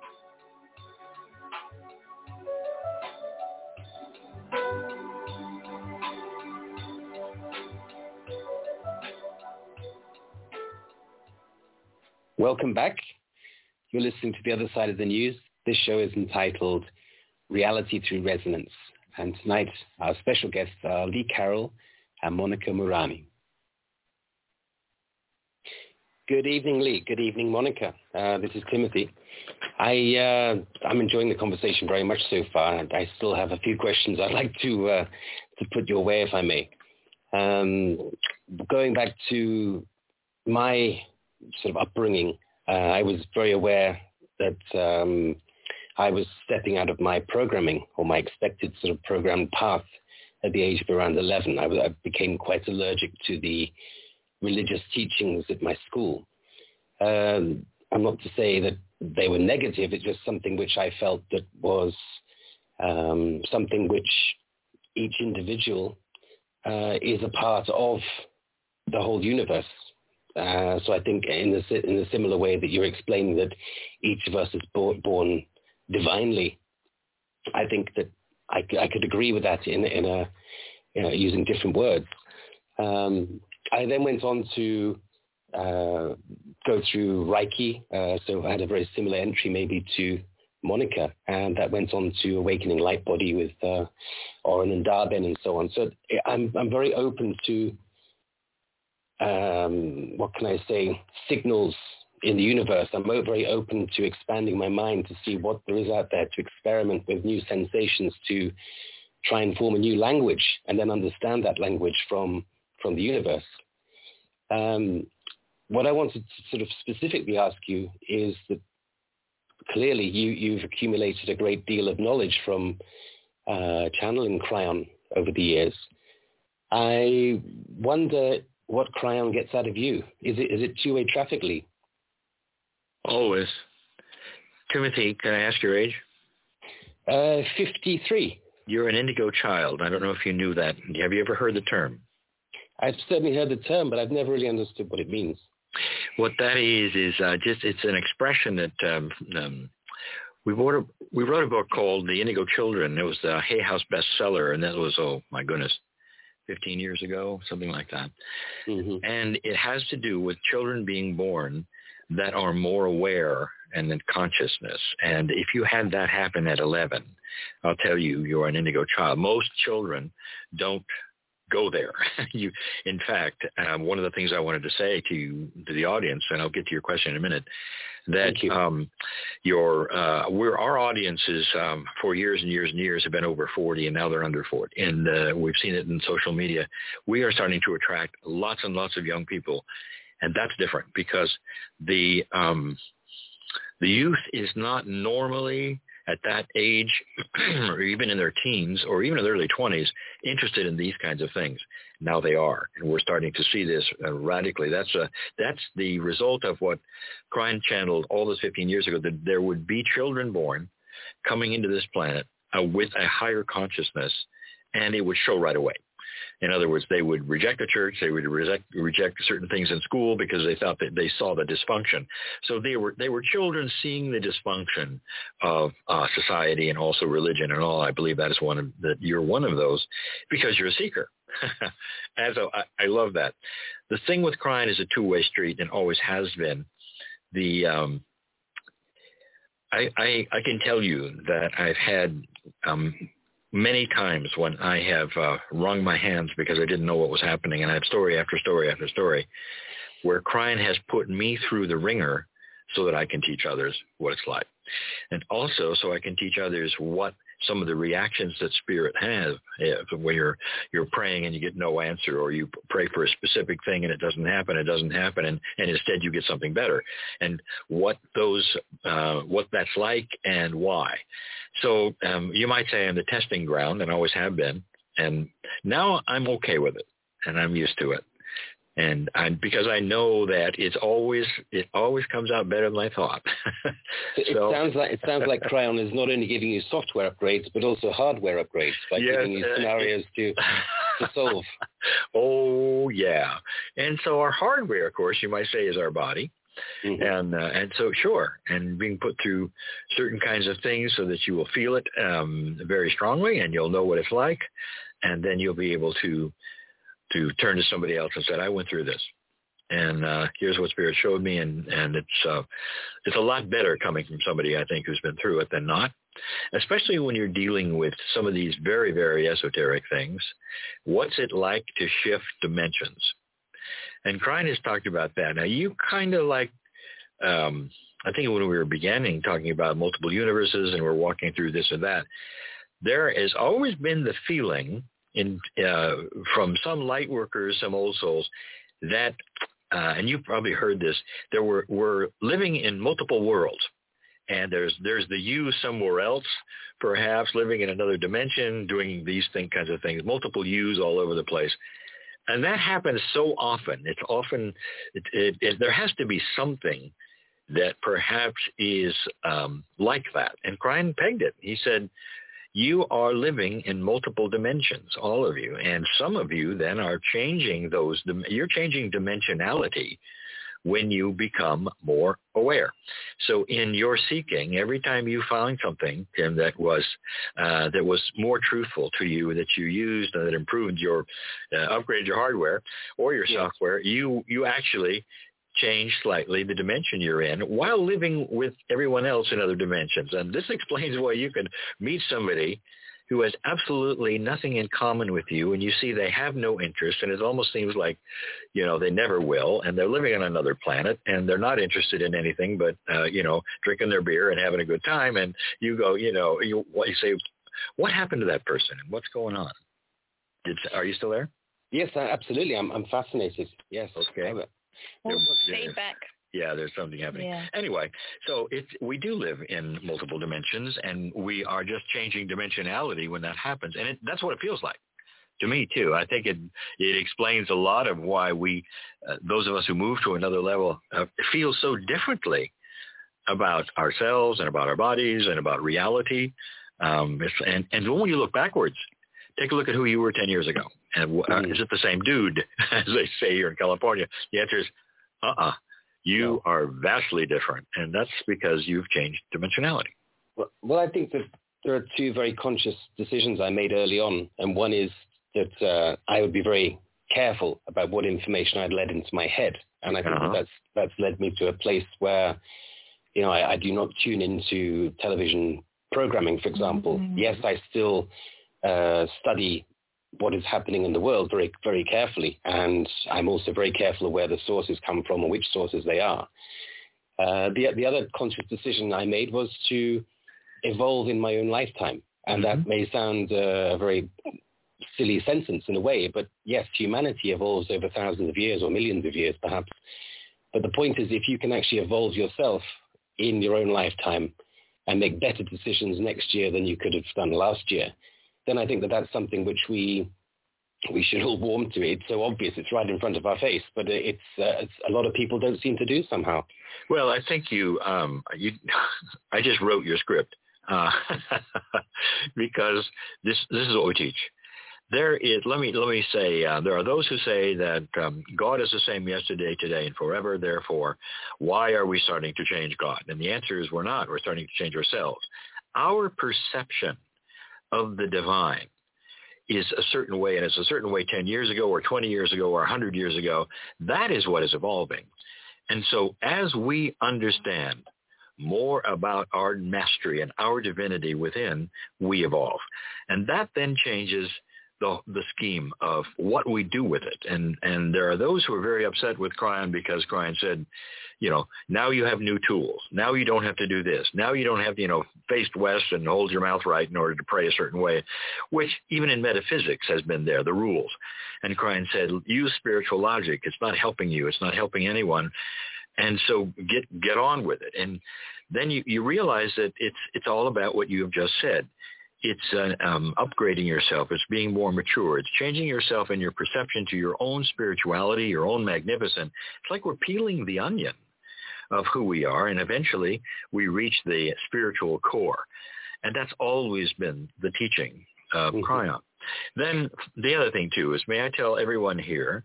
Welcome back. You're listening to The Other Side of the News. This show is entitled Reality Through Resonance. And tonight, our special guests are Lee Carroll and Monica Mourani. Good evening, Lee. Good evening, Monica. Uh, this is Timothy. I, uh, I'm enjoying the conversation very much so far, and I still have a few questions I'd like to, uh, to put your way, if I may. Um, going back to my sort of upbringing, uh, I was very aware that um, I was stepping out of my programming or my expected sort of programmed path at the age of around eleven. I, I became quite allergic to the religious teachings at my school. Um, I'm not to say that they were negative. It's just something which I felt that was um, something which each individual uh, is a part of the whole universe. Uh, so I think in the in a similar way that you're explaining that each of us is born, born divinely, I think that I, I could agree with that in in a you know, using different words. Um, I then went on to uh, go through Reiki, uh, so I had a very similar entry maybe to Monica, and that went on to Awakening Light Body with uh, Oren and Darben and so on. So I'm I'm very open to um, what can I say, signals in the universe. I'm very open to expanding my mind to see what there is out there, to experiment with new sensations, to try and form a new language and then understand that language from from the universe. Um, what I wanted to sort of specifically ask you is that clearly you, you've accumulated a great deal of knowledge from uh, channeling Kryon over the years. I wonder what Kryon gets out of you. Is it is it two-way traffic, Lee? Always. Timothy, can I ask your age? Uh, fifty-three. You're an indigo child. I don't know if you knew that. Have you ever heard the term? I've certainly heard the term, but I've never really understood what it means. What that is, is uh, just, it's an expression that um, um, we, wrote a, we wrote a book called The Indigo Children. It was the Hay House bestseller, and that was, oh my goodness, fifteen years ago, something like that. Mm-hmm. And it has to do with children being born that are more aware and in consciousness. And if you had that happen at eleven, I'll tell you, you're an indigo child. Most children don't go there. you, in fact, um, one of the things I wanted to say to you, to the audience, and I'll get to your question in a minute, that you. um, your uh, we're our audiences um, for years and years and years have been over forty, and now they're under forty, and uh, we've seen it in social media. We are starting to attract lots and lots of young people, and that's different because the um, the youth is not normally at that age, or even in their teens, or even in their early twenties, interested in these kinds of things. Now they are, and we're starting to see this uh, radically. That's a, that's the result of what Kryon channeled all those fifteen years ago, that there would be children born coming into this planet uh, with a higher consciousness, and it would show right away. In other words, they would reject the church. They would reject, reject certain things in school because they thought that they saw the dysfunction. So they were they were children seeing the dysfunction of uh, society and also religion and all. I believe that is one of that you're one of those because you're a seeker. And so I, I love that. The thing with crying is a two-way street and always has been. The um, I, I I can tell you that I've had um, many times when I have uh, wrung my hands because I didn't know what was happening, and I have story after story after story where crying has put me through the ringer so that I can teach others what it's like. And also so I can teach others what some of the reactions that spirit has when you're you're praying and you get no answer, or you pray for a specific thing and it doesn't happen, it doesn't happen, and, and instead you get something better, and what those uh, what that's like and why. So um, you might say I'm the testing ground, and always have been, and now I'm okay with it, and I'm used to it. And I, because I know that it's always it always comes out better than I thought. So, it sounds like it sounds like Cryon is not only giving you software upgrades but also hardware upgrades by yes, giving you scenarios uh, to to solve. Oh yeah, and so our hardware, of course, you might say, is our body. Mm-hmm. And uh, and so sure, and being put through certain kinds of things so that you will feel it um, very strongly, and you'll know what it's like, and then you'll be able to. to turn to somebody else and said, I went through this, and uh, here's what Spirit showed me, and, and it's uh, it's a lot better coming from somebody, I think, who's been through it than not, especially when you're dealing with some of these very, very esoteric things. What's it like to shift dimensions? And Krein has talked about that. Now, you kind of like, um, I think when we were beginning talking about multiple universes and we're walking through this or that, there has always been the feeling in uh, from some light workers, some old souls, that, uh, and you've probably heard this, there were we're living in multiple worlds. And there's there's the you somewhere else, perhaps living in another dimension, doing these thing, kinds of things, multiple yous all over the place. And that happens so often. It's often, it, it, it, there has to be something that perhaps is um, like that. And Krein pegged it. He said, you are living in multiple dimensions, all of you. And some of you then are changing those, you're changing dimensionality when you become more aware. So in your seeking, every time you found something, Tim, that was uh, that was more truthful to you, that you used, and that improved your, uh, upgraded your hardware or your yes. software, you you actually change slightly the dimension you're in while living with everyone else in other dimensions. And this explains why you can meet somebody who has absolutely nothing in common with you, and you see they have no interest, and it almost seems like, you know, they never will, and they're living on another planet, and they're not interested in anything but, uh, you know, drinking their beer and having a good time. And you go, you know, you, you say, what happened to that person, and what's going on? Did, are you still there? Yes, absolutely. I'm, I'm fascinated. Yes. Okay. Well, feedback. Yeah, there's something happening. Yeah. Anyway, so it's, we do live in multiple dimensions, and we are just changing dimensionality when that happens. And it, that's what it feels like to me, too. I think it it explains a lot of why we, uh, those of us who move to another level, uh, feel so differently about ourselves and about our bodies and about reality. Um, it's, and, and when you look backwards, take a look at who you were ten years ago. And uh, mm. is it the same dude, as they say here in California? The answer is, uh-uh. You no. are vastly different, and that's because you've changed dimensionality. Well, well, I think that there are two very conscious decisions I made early on, and one is that uh, I would be very careful about what information I'd let into my head, and I think uh-huh. that that's, that's led me to a place where, you know, I, I do not tune into television programming, for example. Mm-hmm. Yes, I still uh, study what is happening in the world very, very carefully. And I'm also very careful of where the sources come from and which sources they are. Uh, the, the other conscious decision I made was to evolve in my own lifetime. And mm-hmm. that may sound uh, a very silly sentence in a way, but yes, humanity evolves over thousands of years or millions of years perhaps. But the point is, if you can actually evolve yourself in your own lifetime and make better decisions next year than you could have done last year, then I think that that's something which we we should all warm to. It's so obvious, it's right in front of our face, but it's, uh, it's a lot of people don't seem to do somehow. Well, I think you, um, you I just wrote your script uh, because this this is what we teach. there is, let me let me say, uh, there are those who say that um, God is the same yesterday, today, and forever. Therefore, why are we starting to change God? And the answer is we're not. We're starting to change ourselves. Our perception of the divine is a certain way, and it's a certain way ten years ago or twenty years ago or one hundred years ago. That is what is evolving. And so as we understand more about our mastery and our divinity within, we evolve. And that then changes the the scheme of what we do with it. And and there are those who are very upset with Kryon because Kryon said, you know, now you have new tools. Now you don't have to do this. Now you don't have to, you know, face west and hold your mouth right in order to pray a certain way, which even in metaphysics has been there, the rules. And Kryon said, use spiritual logic. It's not helping you. It's not helping anyone. And so get get on with it. And then you, you realize that it's it's all about what you have just said. It's uh, um, upgrading yourself. It's being more mature. It's changing yourself and your perception to your own spirituality, your own magnificence. It's like we're peeling the onion of who we are, and eventually we reach the spiritual core. And that's always been the teaching of mm-hmm. Kryon. Then the other thing, too, is may I tell everyone here,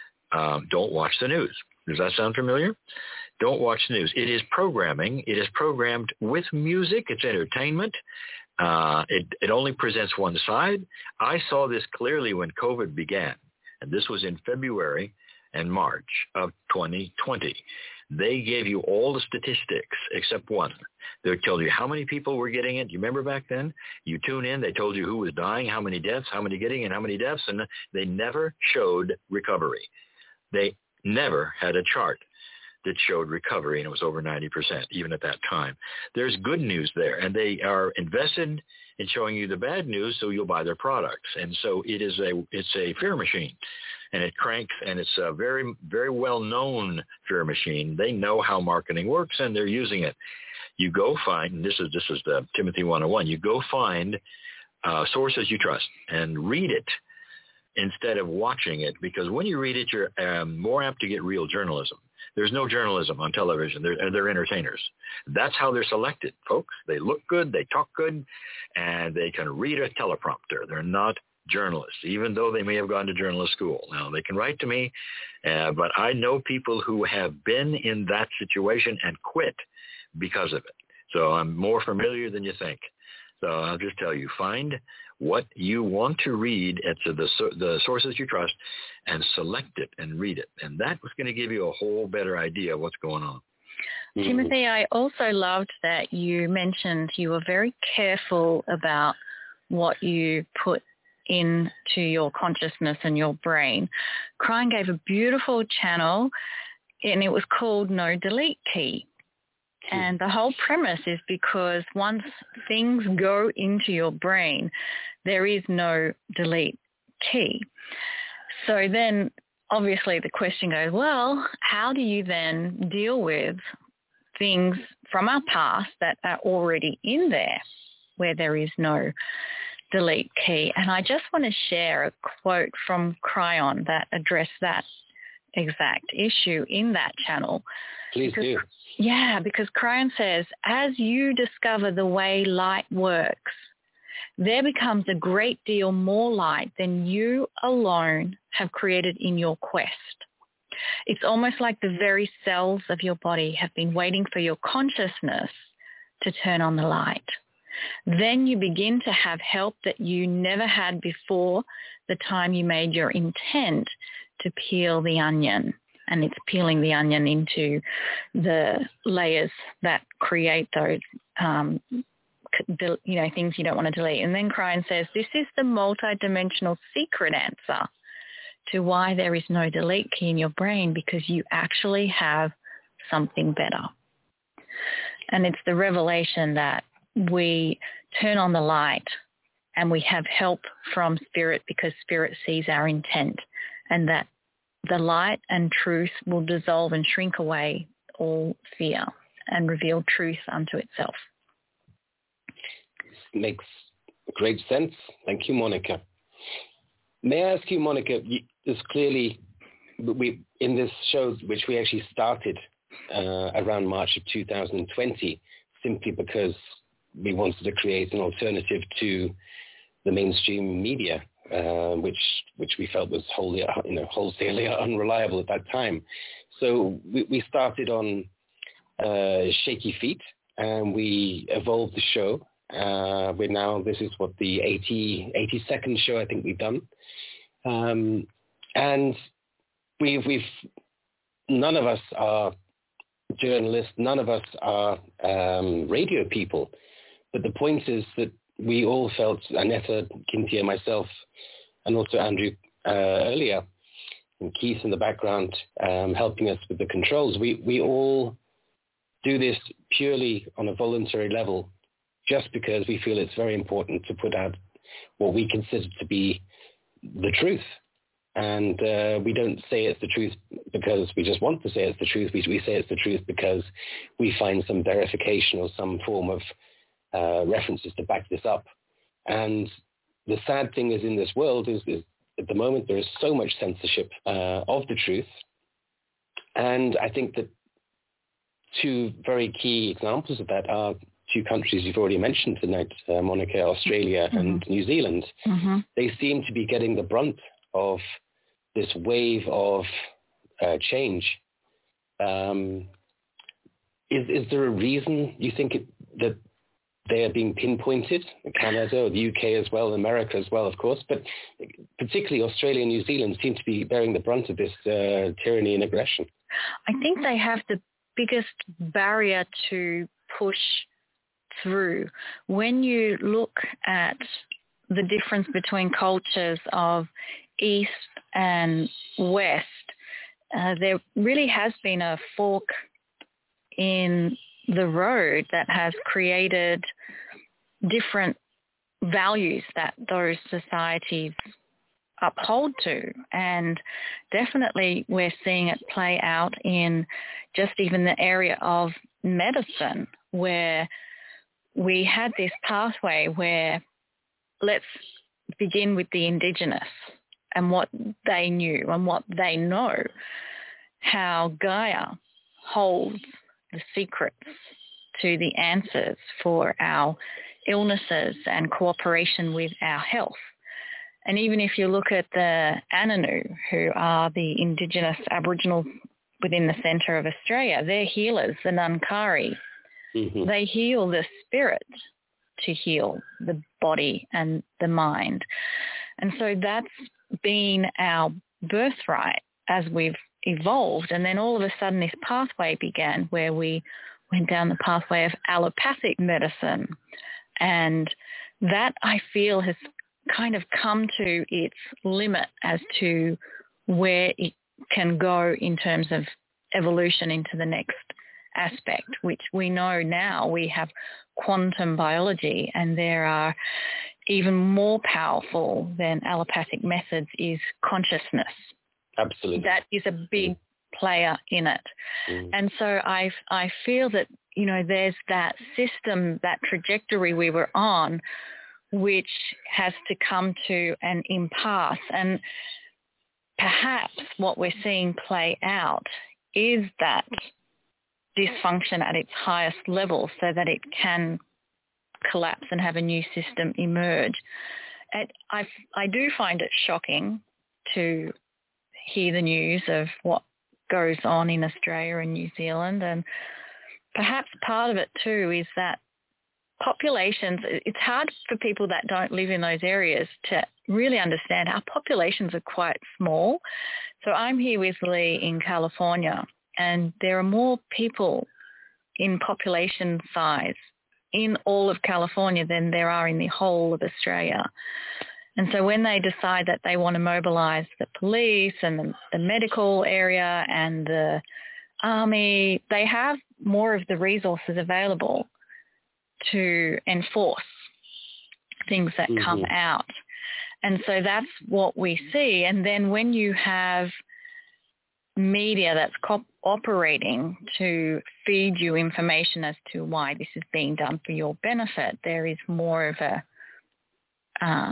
um, don't watch the news. Does that sound familiar? Don't watch the news. It is programming. It is programmed with music. It's entertainment. Uh, it, it only presents one side. I saw this clearly when COVID began, and this was in February and March of twenty twenty. They gave you all the statistics except one. They told you how many people were getting it. You remember back then? You tune in, they told you who was dying, how many deaths, how many getting it, and how many deaths, and they never showed recovery. They never had a chart that showed recovery, and it was over ninety percent, even at that time. There's good news there, and they are invested in showing you the bad news so you'll buy their products. And so it is a it's a fear machine, and it cranks, and it's a very, very well-known fear machine. They know how marketing works, and they're using it. You go find, and this is, this is the Timothy one oh one, you go find uh, sources you trust and read it instead of watching it, because when you read it, you're um, more apt to get real journalism. There's no journalism on television. They're, they're entertainers. That's how they're selected, folks. They look good, they talk good, and they can read a teleprompter. They're not journalists, even though they may have gone to journalist school. Now, they can write to me, uh, but I know people who have been in that situation and quit because of it. So I'm more familiar than you think. So I'll just tell you, find what you want to read at the, the sources you trust and select it and read it. And that was going to give you a whole better idea of what's going on. Timothy, I also loved that you mentioned you were very careful about what you put into your consciousness and your brain. Kryon gave a beautiful channel, and it was called No Delete Key. And the whole premise is because once things go into your brain, there is no delete key. So then obviously the question goes, well, how do you then deal with things from our past that are already in there where there is no delete key? And I just want to share a quote from Kryon that addressed that exact issue in that channel. Please because, do. Yeah, because Kryon says, as you discover the way light works, there becomes a great deal more light than you alone have created in your quest. It's almost like the very cells of your body have been waiting for your consciousness to turn on the light. Then you begin to have help that you never had before the time you made your intent to peel the onion. And it's peeling the onion into the layers that create those, um, you know, things you don't want to delete. And then Kryon says, this is the multidimensional secret answer to why there is no delete key in your brain, because you actually have something better. And it's the revelation that we turn on the light and we have help from Spirit because Spirit sees our intent, and that the light and truth will dissolve and shrink away all fear and reveal truth unto itself. Makes great sense. Thank you, Monica. May I ask you, Monica, there's clearly, we in this show, which we actually started uh, around March of two thousand twenty, simply because we wanted to create an alternative to the mainstream media uh, which which we felt was wholly, you know, wholesale unreliable at that time. So we, we started on uh, shaky feet, and we evolved the show. Uh, we're now, this is what, the eighty, eighty-second show I think we've done. Um, and we've, we've, none of us are journalists, none of us are um, radio people. But the point is that we all felt, Annetta, Kintia, myself, and also Andrew uh, earlier, and Keith in the background um, helping us with the controls, we, we all do this purely on a voluntary level, just because we feel it's very important to put out what we consider to be the truth. And uh, we don't say it's the truth because we just want to say it's the truth. We, we say it's the truth because we find some verification or some form of uh, references to back this up. And the sad thing is, in this world is, is at the moment there is so much censorship uh, of the truth. And I think that two very key examples of that are two countries you've already mentioned tonight, uh, Monica, Australia mm-hmm. and New Zealand. Mm-hmm. They seem to be getting the brunt of this wave of uh, change. Um, is, is there a reason you think it, that they are being pinpointed? Canada, or the U K as well, America as well, of course, but particularly Australia and New Zealand seem to be bearing the brunt of this uh, tyranny and aggression. I think they have the biggest barrier to push through. When you look at the difference between cultures of East and West, uh, there really has been a fork in the road that has created different values that those societies uphold to. And definitely we're seeing it play out in just even the area of medicine, where we had this pathway where let's begin with the indigenous and what they knew and what they know, how Gaia holds the secrets to the answers for our illnesses and cooperation with our health. And even if you look at the Ananu, who are the indigenous Aboriginal within the centre of Australia, they're healers, the Ngangkari. Mm-hmm. They heal the spirit to heal the body and the mind. And so that's been our birthright as we've evolved. And then all of a sudden this pathway began where we went down the pathway of allopathic medicine. And that, I feel, has kind of come to its limit as to where it can go in terms of evolution into the next aspect, which we know now we have quantum biology, and there are even more powerful than allopathic methods is consciousness. Absolutely. That is a big mm. player in it. Mm. And so I, I feel that, you know, there's that system, that trajectory we were on, which has to come to an impasse. And perhaps what we're seeing play out is that dysfunction at its highest level so that it can collapse and have a new system emerge. And I, I do find it shocking to hear the news of what goes on in Australia and New Zealand. And perhaps part of it too is that populations, it's hard for people that don't live in those areas to really understand our populations are quite small. So I'm here with Lee in California, and there are more people in population size in all of California than there are in the whole of Australia. And so when they decide that they want to mobilize the police and the, the medical area and the army, they have more of the resources available to enforce things that mm-hmm. come out. And so that's what we see. And then when you have media that's co- operating to feed you information as to why this is being done for your benefit, there is more of a uh,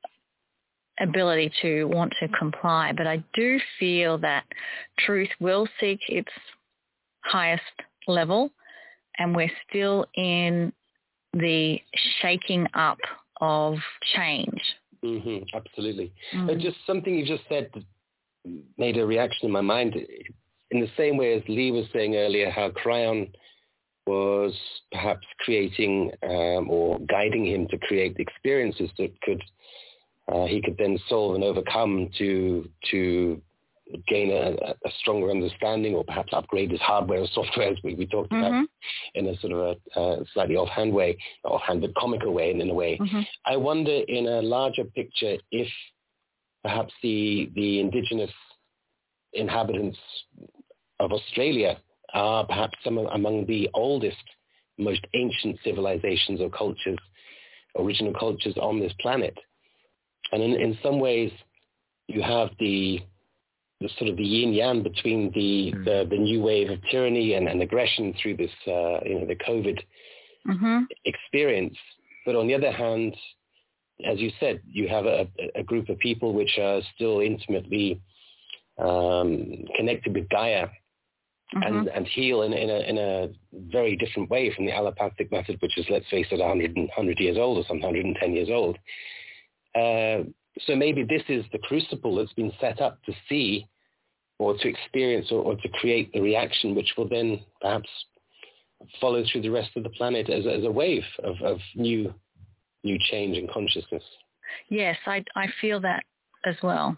ability to want to comply. But I do feel that truth will seek its highest level, and we're still in the shaking up of change. Mm-hmm, absolutely. Mm. But just something you just said made a reaction in my mind. In the same way as Lee was saying earlier, how Kryon was perhaps creating um, or guiding him to create experiences that could uh, he could then solve and overcome to to gain a, a stronger understanding, or perhaps upgrade his hardware or software, as we, we talked mm-hmm. about, in a sort of a uh, slightly offhand way, not offhand, but comical way, in, in a way. Mm-hmm. I wonder, in a larger picture, if perhaps the the indigenous inhabitants of Australia are perhaps some of, among the oldest, most ancient civilizations or cultures, original cultures on this planet. And in, in some ways, you have the the sort of the yin-yang between the, mm. the, the new wave of tyranny and, and aggression through this, uh, you know, the COVID mm-hmm. experience. But on the other hand, as you said, you have a, a group of people which are still intimately um, connected with Gaia mm-hmm. and, and heal in, in, a, in a very different way from the allopathic method, which is, let's face it, one hundred, one hundred years old or some one hundred ten years old. Uh, so maybe this is the crucible that's been set up to see or to experience or, or to create the reaction which will then perhaps follow through the rest of the planet as, as a wave of, of new new change in consciousness. Yes, I, I feel that as well.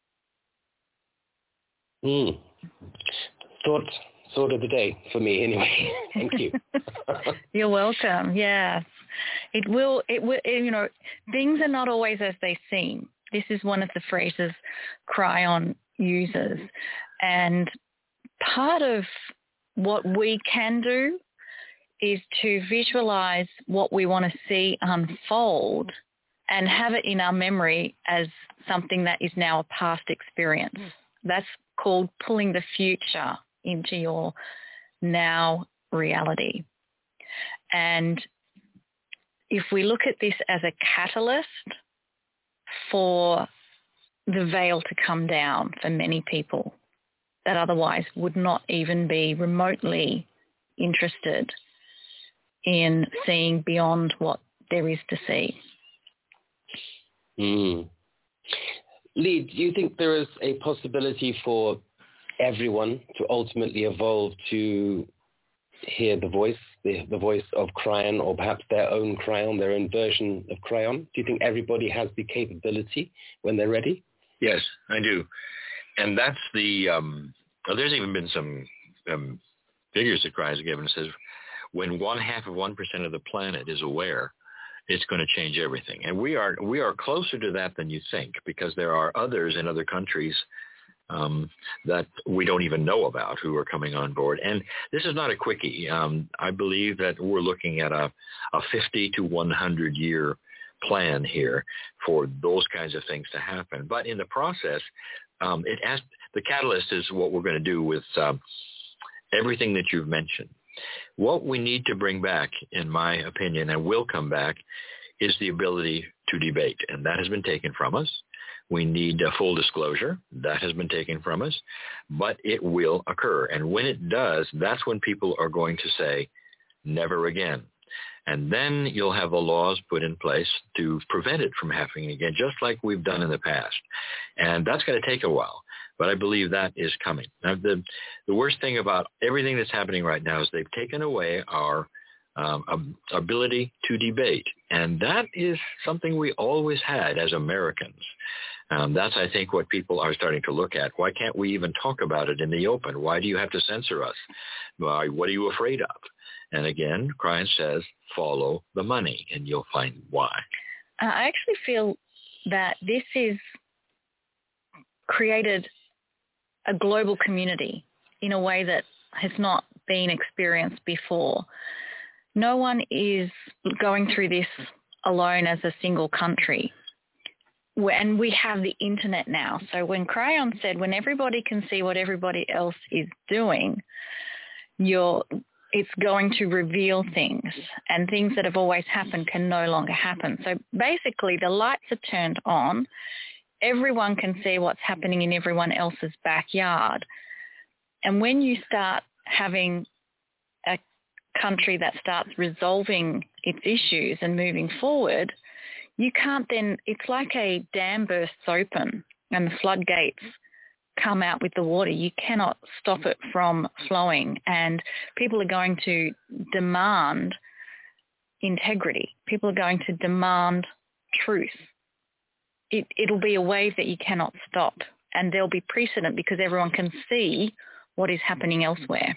Mm. Thought, thought of the day for me anyway. Thank you. You're welcome. Yeah. It will, it will, you know, things are not always as they seem. This is one of the phrases Kryon uses. And part of what we can do is to visualize what we want to see unfold and have it in our memory as something that is now a past experience. That's called pulling the future into your now reality. And if we look at this as a catalyst for the veil to come down for many people that otherwise would not even be remotely interested in seeing beyond what there is to see. Mm. Lee, do you think there is a possibility for everyone to ultimately evolve to hear the voice, the, the voice of Kryon, or perhaps their own Kryon, their own version of Kryon? Do you think everybody has the capability when they're ready? Yes, I do. And that's the, um, well, there's even been some um, figures that Kryon has given. It says when one half of one percent of the planet is aware, it's going to change everything. And we are we are closer to that than you think, because there are others in other countries um, that we don't even know about who are coming on board. And this is not a quickie. Um, I believe that we're looking at a, a fifty to one hundred year plan here for those kinds of things to happen. But in the process, um, it has, the catalyst is what we're going to do with um, everything that you've mentioned. What we need to bring back, in my opinion, and will come back, is the ability to debate. And that has been taken from us. We need a full disclosure. That has been taken from us. But it will occur. And when it does, that's when people are going to say, never again. And then you'll have the laws put in place to prevent it from happening again, just like we've done in the past. And that's going to take a while. But I believe that is coming. Now, the, the worst thing about everything that's happening right now is they've taken away our um, ability to debate. And that is something we always had as Americans. Um, that's, I think, what people are starting to look at. Why can't we even talk about it in the open? Why do you have to censor us? Why, what are you afraid of? And again, Kryon says, follow the money, and you'll find why. I actually feel that this is created a global community in a way that has not been experienced before. No one is going through this alone as a single country. And we have the internet now. So when Kryon said, when everybody can see what everybody else is doing, you're, it's going to reveal things, and things that have always happened can no longer happen. So basically the lights are turned on. Everyone can see what's happening in everyone else's backyard. And when you start having a country that starts resolving its issues and moving forward, you can't then, it's like a dam bursts open and the floodgates come out with the water. You cannot stop it from flowing, and people are going to demand integrity. People are going to demand truth. It, it'll be a wave that you cannot stop, and there'll be precedent because everyone can see what is happening elsewhere.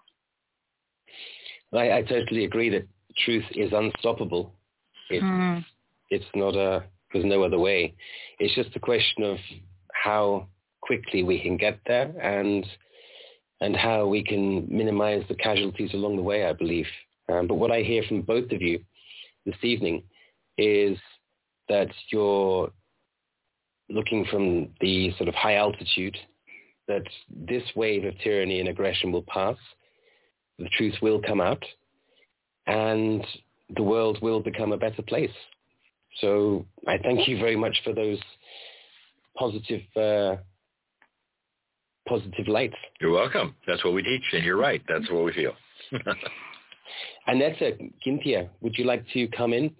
I, I totally agree that truth is unstoppable. It's, mm. it's not a, there's no other way. It's just a question of how quickly we can get there and and how we can minimize the casualties along the way, I believe. Um, but what I hear from both of you this evening is that you're looking from the sort of high altitude, that this wave of tyranny and aggression will pass, the truth will come out, and the world will become a better place. So I thank you very much for those positive uh, positive lights. You're welcome. That's what we teach, and you're right. That's what we feel. Annette, Cynthia, would you like to come in?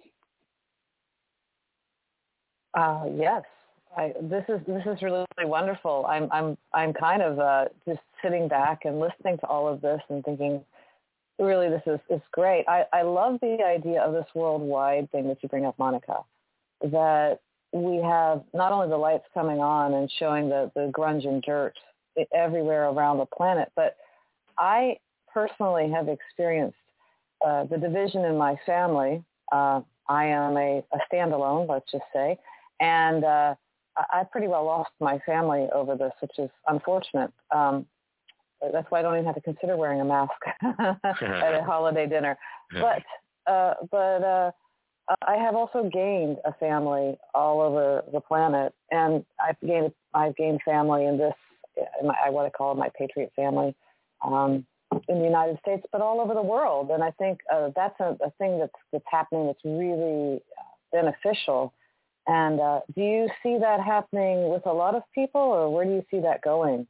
Uh, yes. I, this is this is really wonderful. I'm I'm I'm kind of uh, just sitting back and listening to all of this and thinking, really, this is is great. I, I love the idea of this worldwide thing that you bring up, Monica, that we have not only the lights coming on and showing the, the grunge and dirt everywhere around the planet, but I personally have experienced uh, the division in my family. Uh, I am a, a standalone, let's just say, and uh, I pretty well lost my family over this, which is unfortunate. Um, that's why I don't even have to consider wearing a mask at a holiday dinner. But uh, but uh, I have also gained a family all over the planet, and I've gained I've gained family in this, in my, what I call my patriot family, um, in the United States, but all over the world. And I think uh, that's a, a thing that's that's happening that's really beneficial. And uh, do you see that happening with a lot of people, or where do you see that going?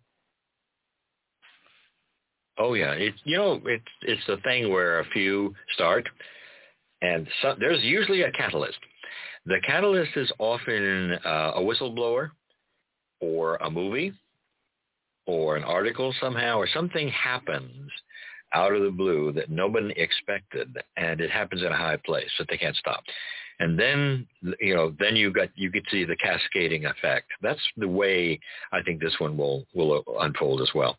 Oh yeah, it, you know, it's it's the thing where a few start, and so, there's usually a catalyst. The catalyst is often uh, a whistleblower, or a movie, or an article somehow, or something happens out of the blue that nobody expected, and it happens in a high place that they can't stop. And then, you know, then you got you could see the cascading effect. That's the way I think this one will will unfold as well.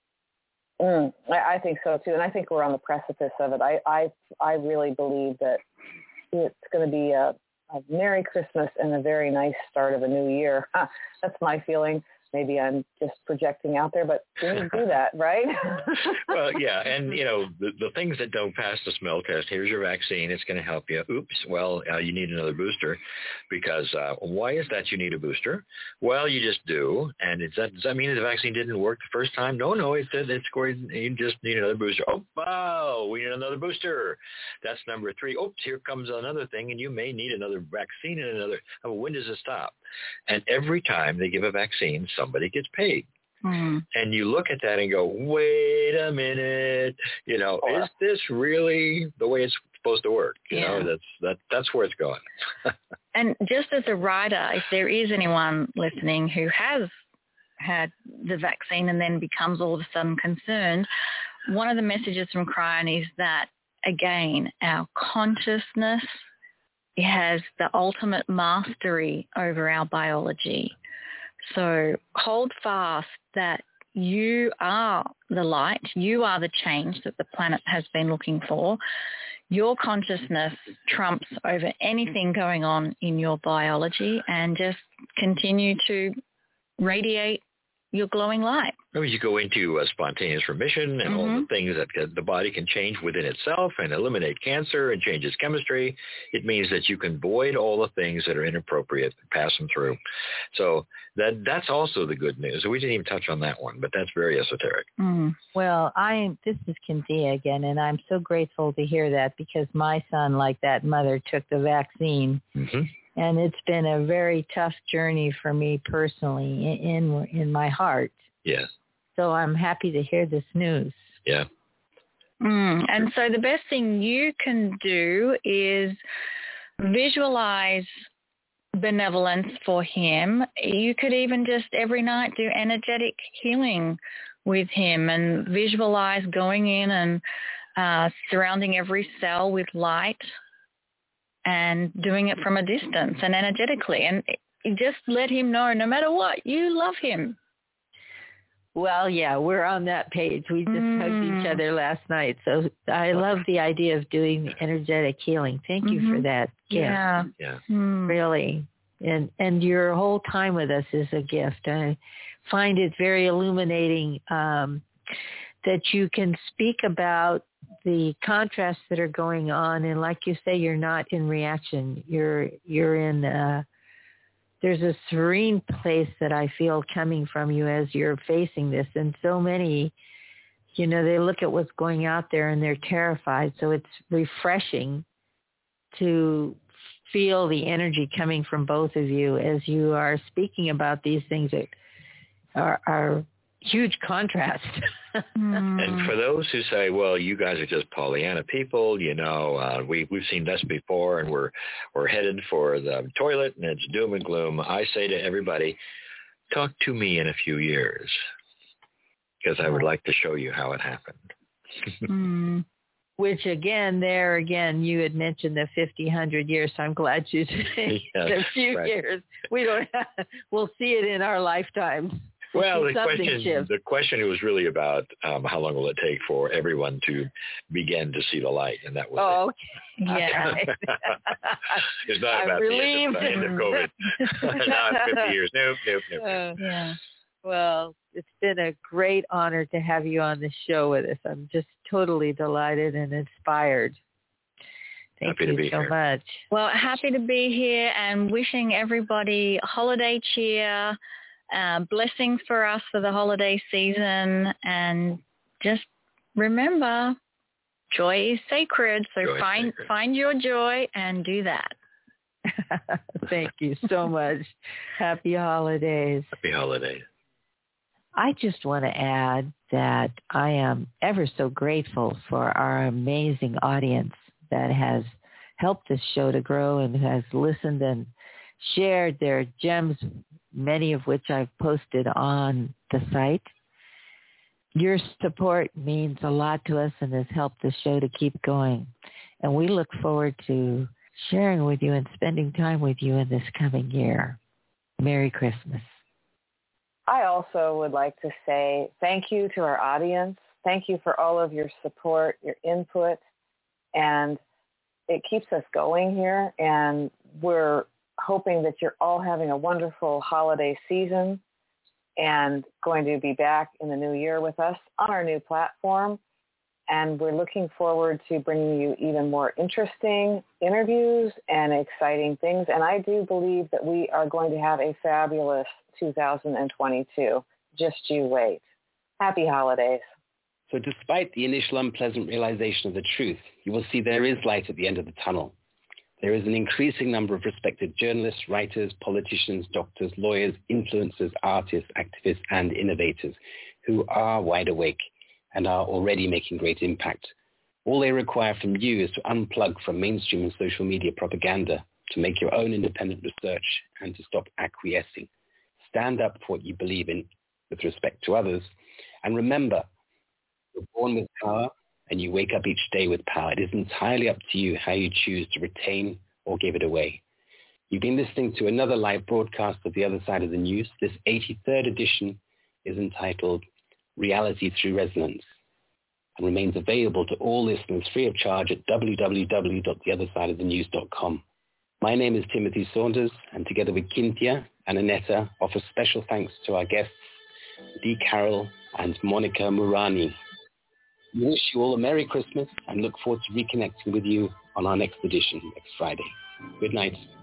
Mm, I, I think so too, and I think we're on the precipice of it. I I, I really believe that it's going to be a, a Merry Christmas and a very nice start of a new year. That's my feeling. Maybe I'm just projecting out there, but we need to do that, right? Well, yeah, and, you know, the, the things that don't pass the smell test, here's your vaccine, it's going to help you. Oops, well, uh, you need another booster, because uh, why is that you need a booster? Well, you just do, and is that, does that mean the vaccine didn't work the first time? No, no, it said it's going, you just need another booster. Oh, wow, we need another booster. That's number three. Oops, here comes another thing, and you may need another vaccine and another. Oh, when does it stop? And every time they give a vaccine, somebody gets paid. Mm. And you look at that and go, wait a minute, you know, oh, is this really the way it's supposed to work? You yeah. know, that's that that's where it's going. And just as a writer, if there is anyone listening who has had the vaccine and then becomes all of a sudden concerned, one of the messages from Kryon is that, again, our consciousness has the ultimate mastery over our biology. So hold fast that you are the light, you are the change that the planet has been looking for. Your consciousness trumps over anything going on in your biology, and just continue to radiate your glowing light. I mean, you go into a spontaneous remission and mm-hmm. all the things that the body can change within itself and eliminate cancer and change its chemistry. It means that you can void all the things that are inappropriate, pass them through. So that that's also the good news. We didn't even touch on that one, but that's very esoteric. Mm. Well, I this is Cynthia again, and I'm so grateful to hear that, because my son, like that mother, took the vaccine. Mm-hmm. And it's been a very tough journey for me personally in in my heart. Yes. So I'm happy to hear this news. Yeah. Mm, and so the best thing you can do is visualize benevolence for him. You could even just every night do energetic healing with him and visualize going in and uh, surrounding every cell with light and doing it from a distance and energetically. And just let him know, no matter what, you love him. Well, yeah, we're on that page. We just mm. hugged each other last night. So I love the idea of doing energetic healing. Thank mm-hmm. you for that gift. Yeah. yeah. Mm. Really. And and your whole time with us is a gift. I find it very illuminating um, that you can speak about the contrasts that are going on. And like you say, you're not in reaction. You're, you're in uh there's a serene place that I feel coming from you as you're facing this. And so many, you know, they look at what's going out there and they're terrified. So it's refreshing to feel the energy coming from both of you as you are speaking about these things that are, are huge contrast. And for those who say, well, you guys are just Pollyanna people, you know, uh, we, we've seen this before and we're, we're headed for the toilet and it's doom and gloom. I say to everybody, talk to me in a few years because I would like to show you how it happened. mm. Which again, there again, you had mentioned the fifty, one hundred years. So I'm glad you said a few right. years. We don't have, we'll see it in our lifetimes. Well, the question, shifts. the question was really about um, how long will it take for everyone to begin to see the light, and that was oh, it. Okay. Yeah. It's not I'm about relieved. the end of, end of COVID. Not fifty years. Nope, nope, nope. Uh, yeah. Well, it's been a great honor to have you on the show with us. I'm just totally delighted and inspired. Thank happy you to be so here. much. Well, happy to be here and wishing everybody holiday cheer. Uh, blessings for us for the holiday season, and just remember, joy is sacred. So joy find sacred. find your joy and do that. Thank you so much. Happy holidays. Happy holidays. I just want to add that I am ever so grateful for our amazing audience that has helped this show to grow and has listened and shared their gems, many of which I've posted on the site. Your support means a lot to us and has helped the show to keep going. And we look forward to sharing with you and spending time with you in this coming year. Merry Christmas. I also would like to say thank you to our audience. Thank you for all of your support, your input, and it keeps us going here. And we're hoping that you're all having a wonderful holiday season and going to be back in the new year with us on our new platform. And we're looking forward to bringing you even more interesting interviews and exciting things. And I do believe that we are going to have a fabulous two thousand twenty-two. Just you wait. Happy holidays. So despite the initial unpleasant realization of the truth, you will see there is light at the end of the tunnel. There is an increasing number of respected journalists, writers, politicians, doctors, lawyers, influencers, artists, activists, and innovators who are wide awake and are already making great impact. All they require from you is to unplug from mainstream and social media propaganda, to make your own independent research, and to stop acquiescing. Stand up for what you believe in with respect to others. And remember, you're born with power and you wake up each day with power. It is entirely up to you how you choose to retain or give it away. You've been listening to another live broadcast of The Other Side of the News. This eighty-third edition is entitled Reality Through Resonance and remains available to all listeners free of charge at w w w dot the other side of the news dot com. My name is Timothy Saunders, and together with Cynthia and Annetta, offer special thanks to our guests, Dee Carroll and Monica Murani. We wish you all a Merry Christmas and look forward to reconnecting with you on our next edition next Friday. Good night.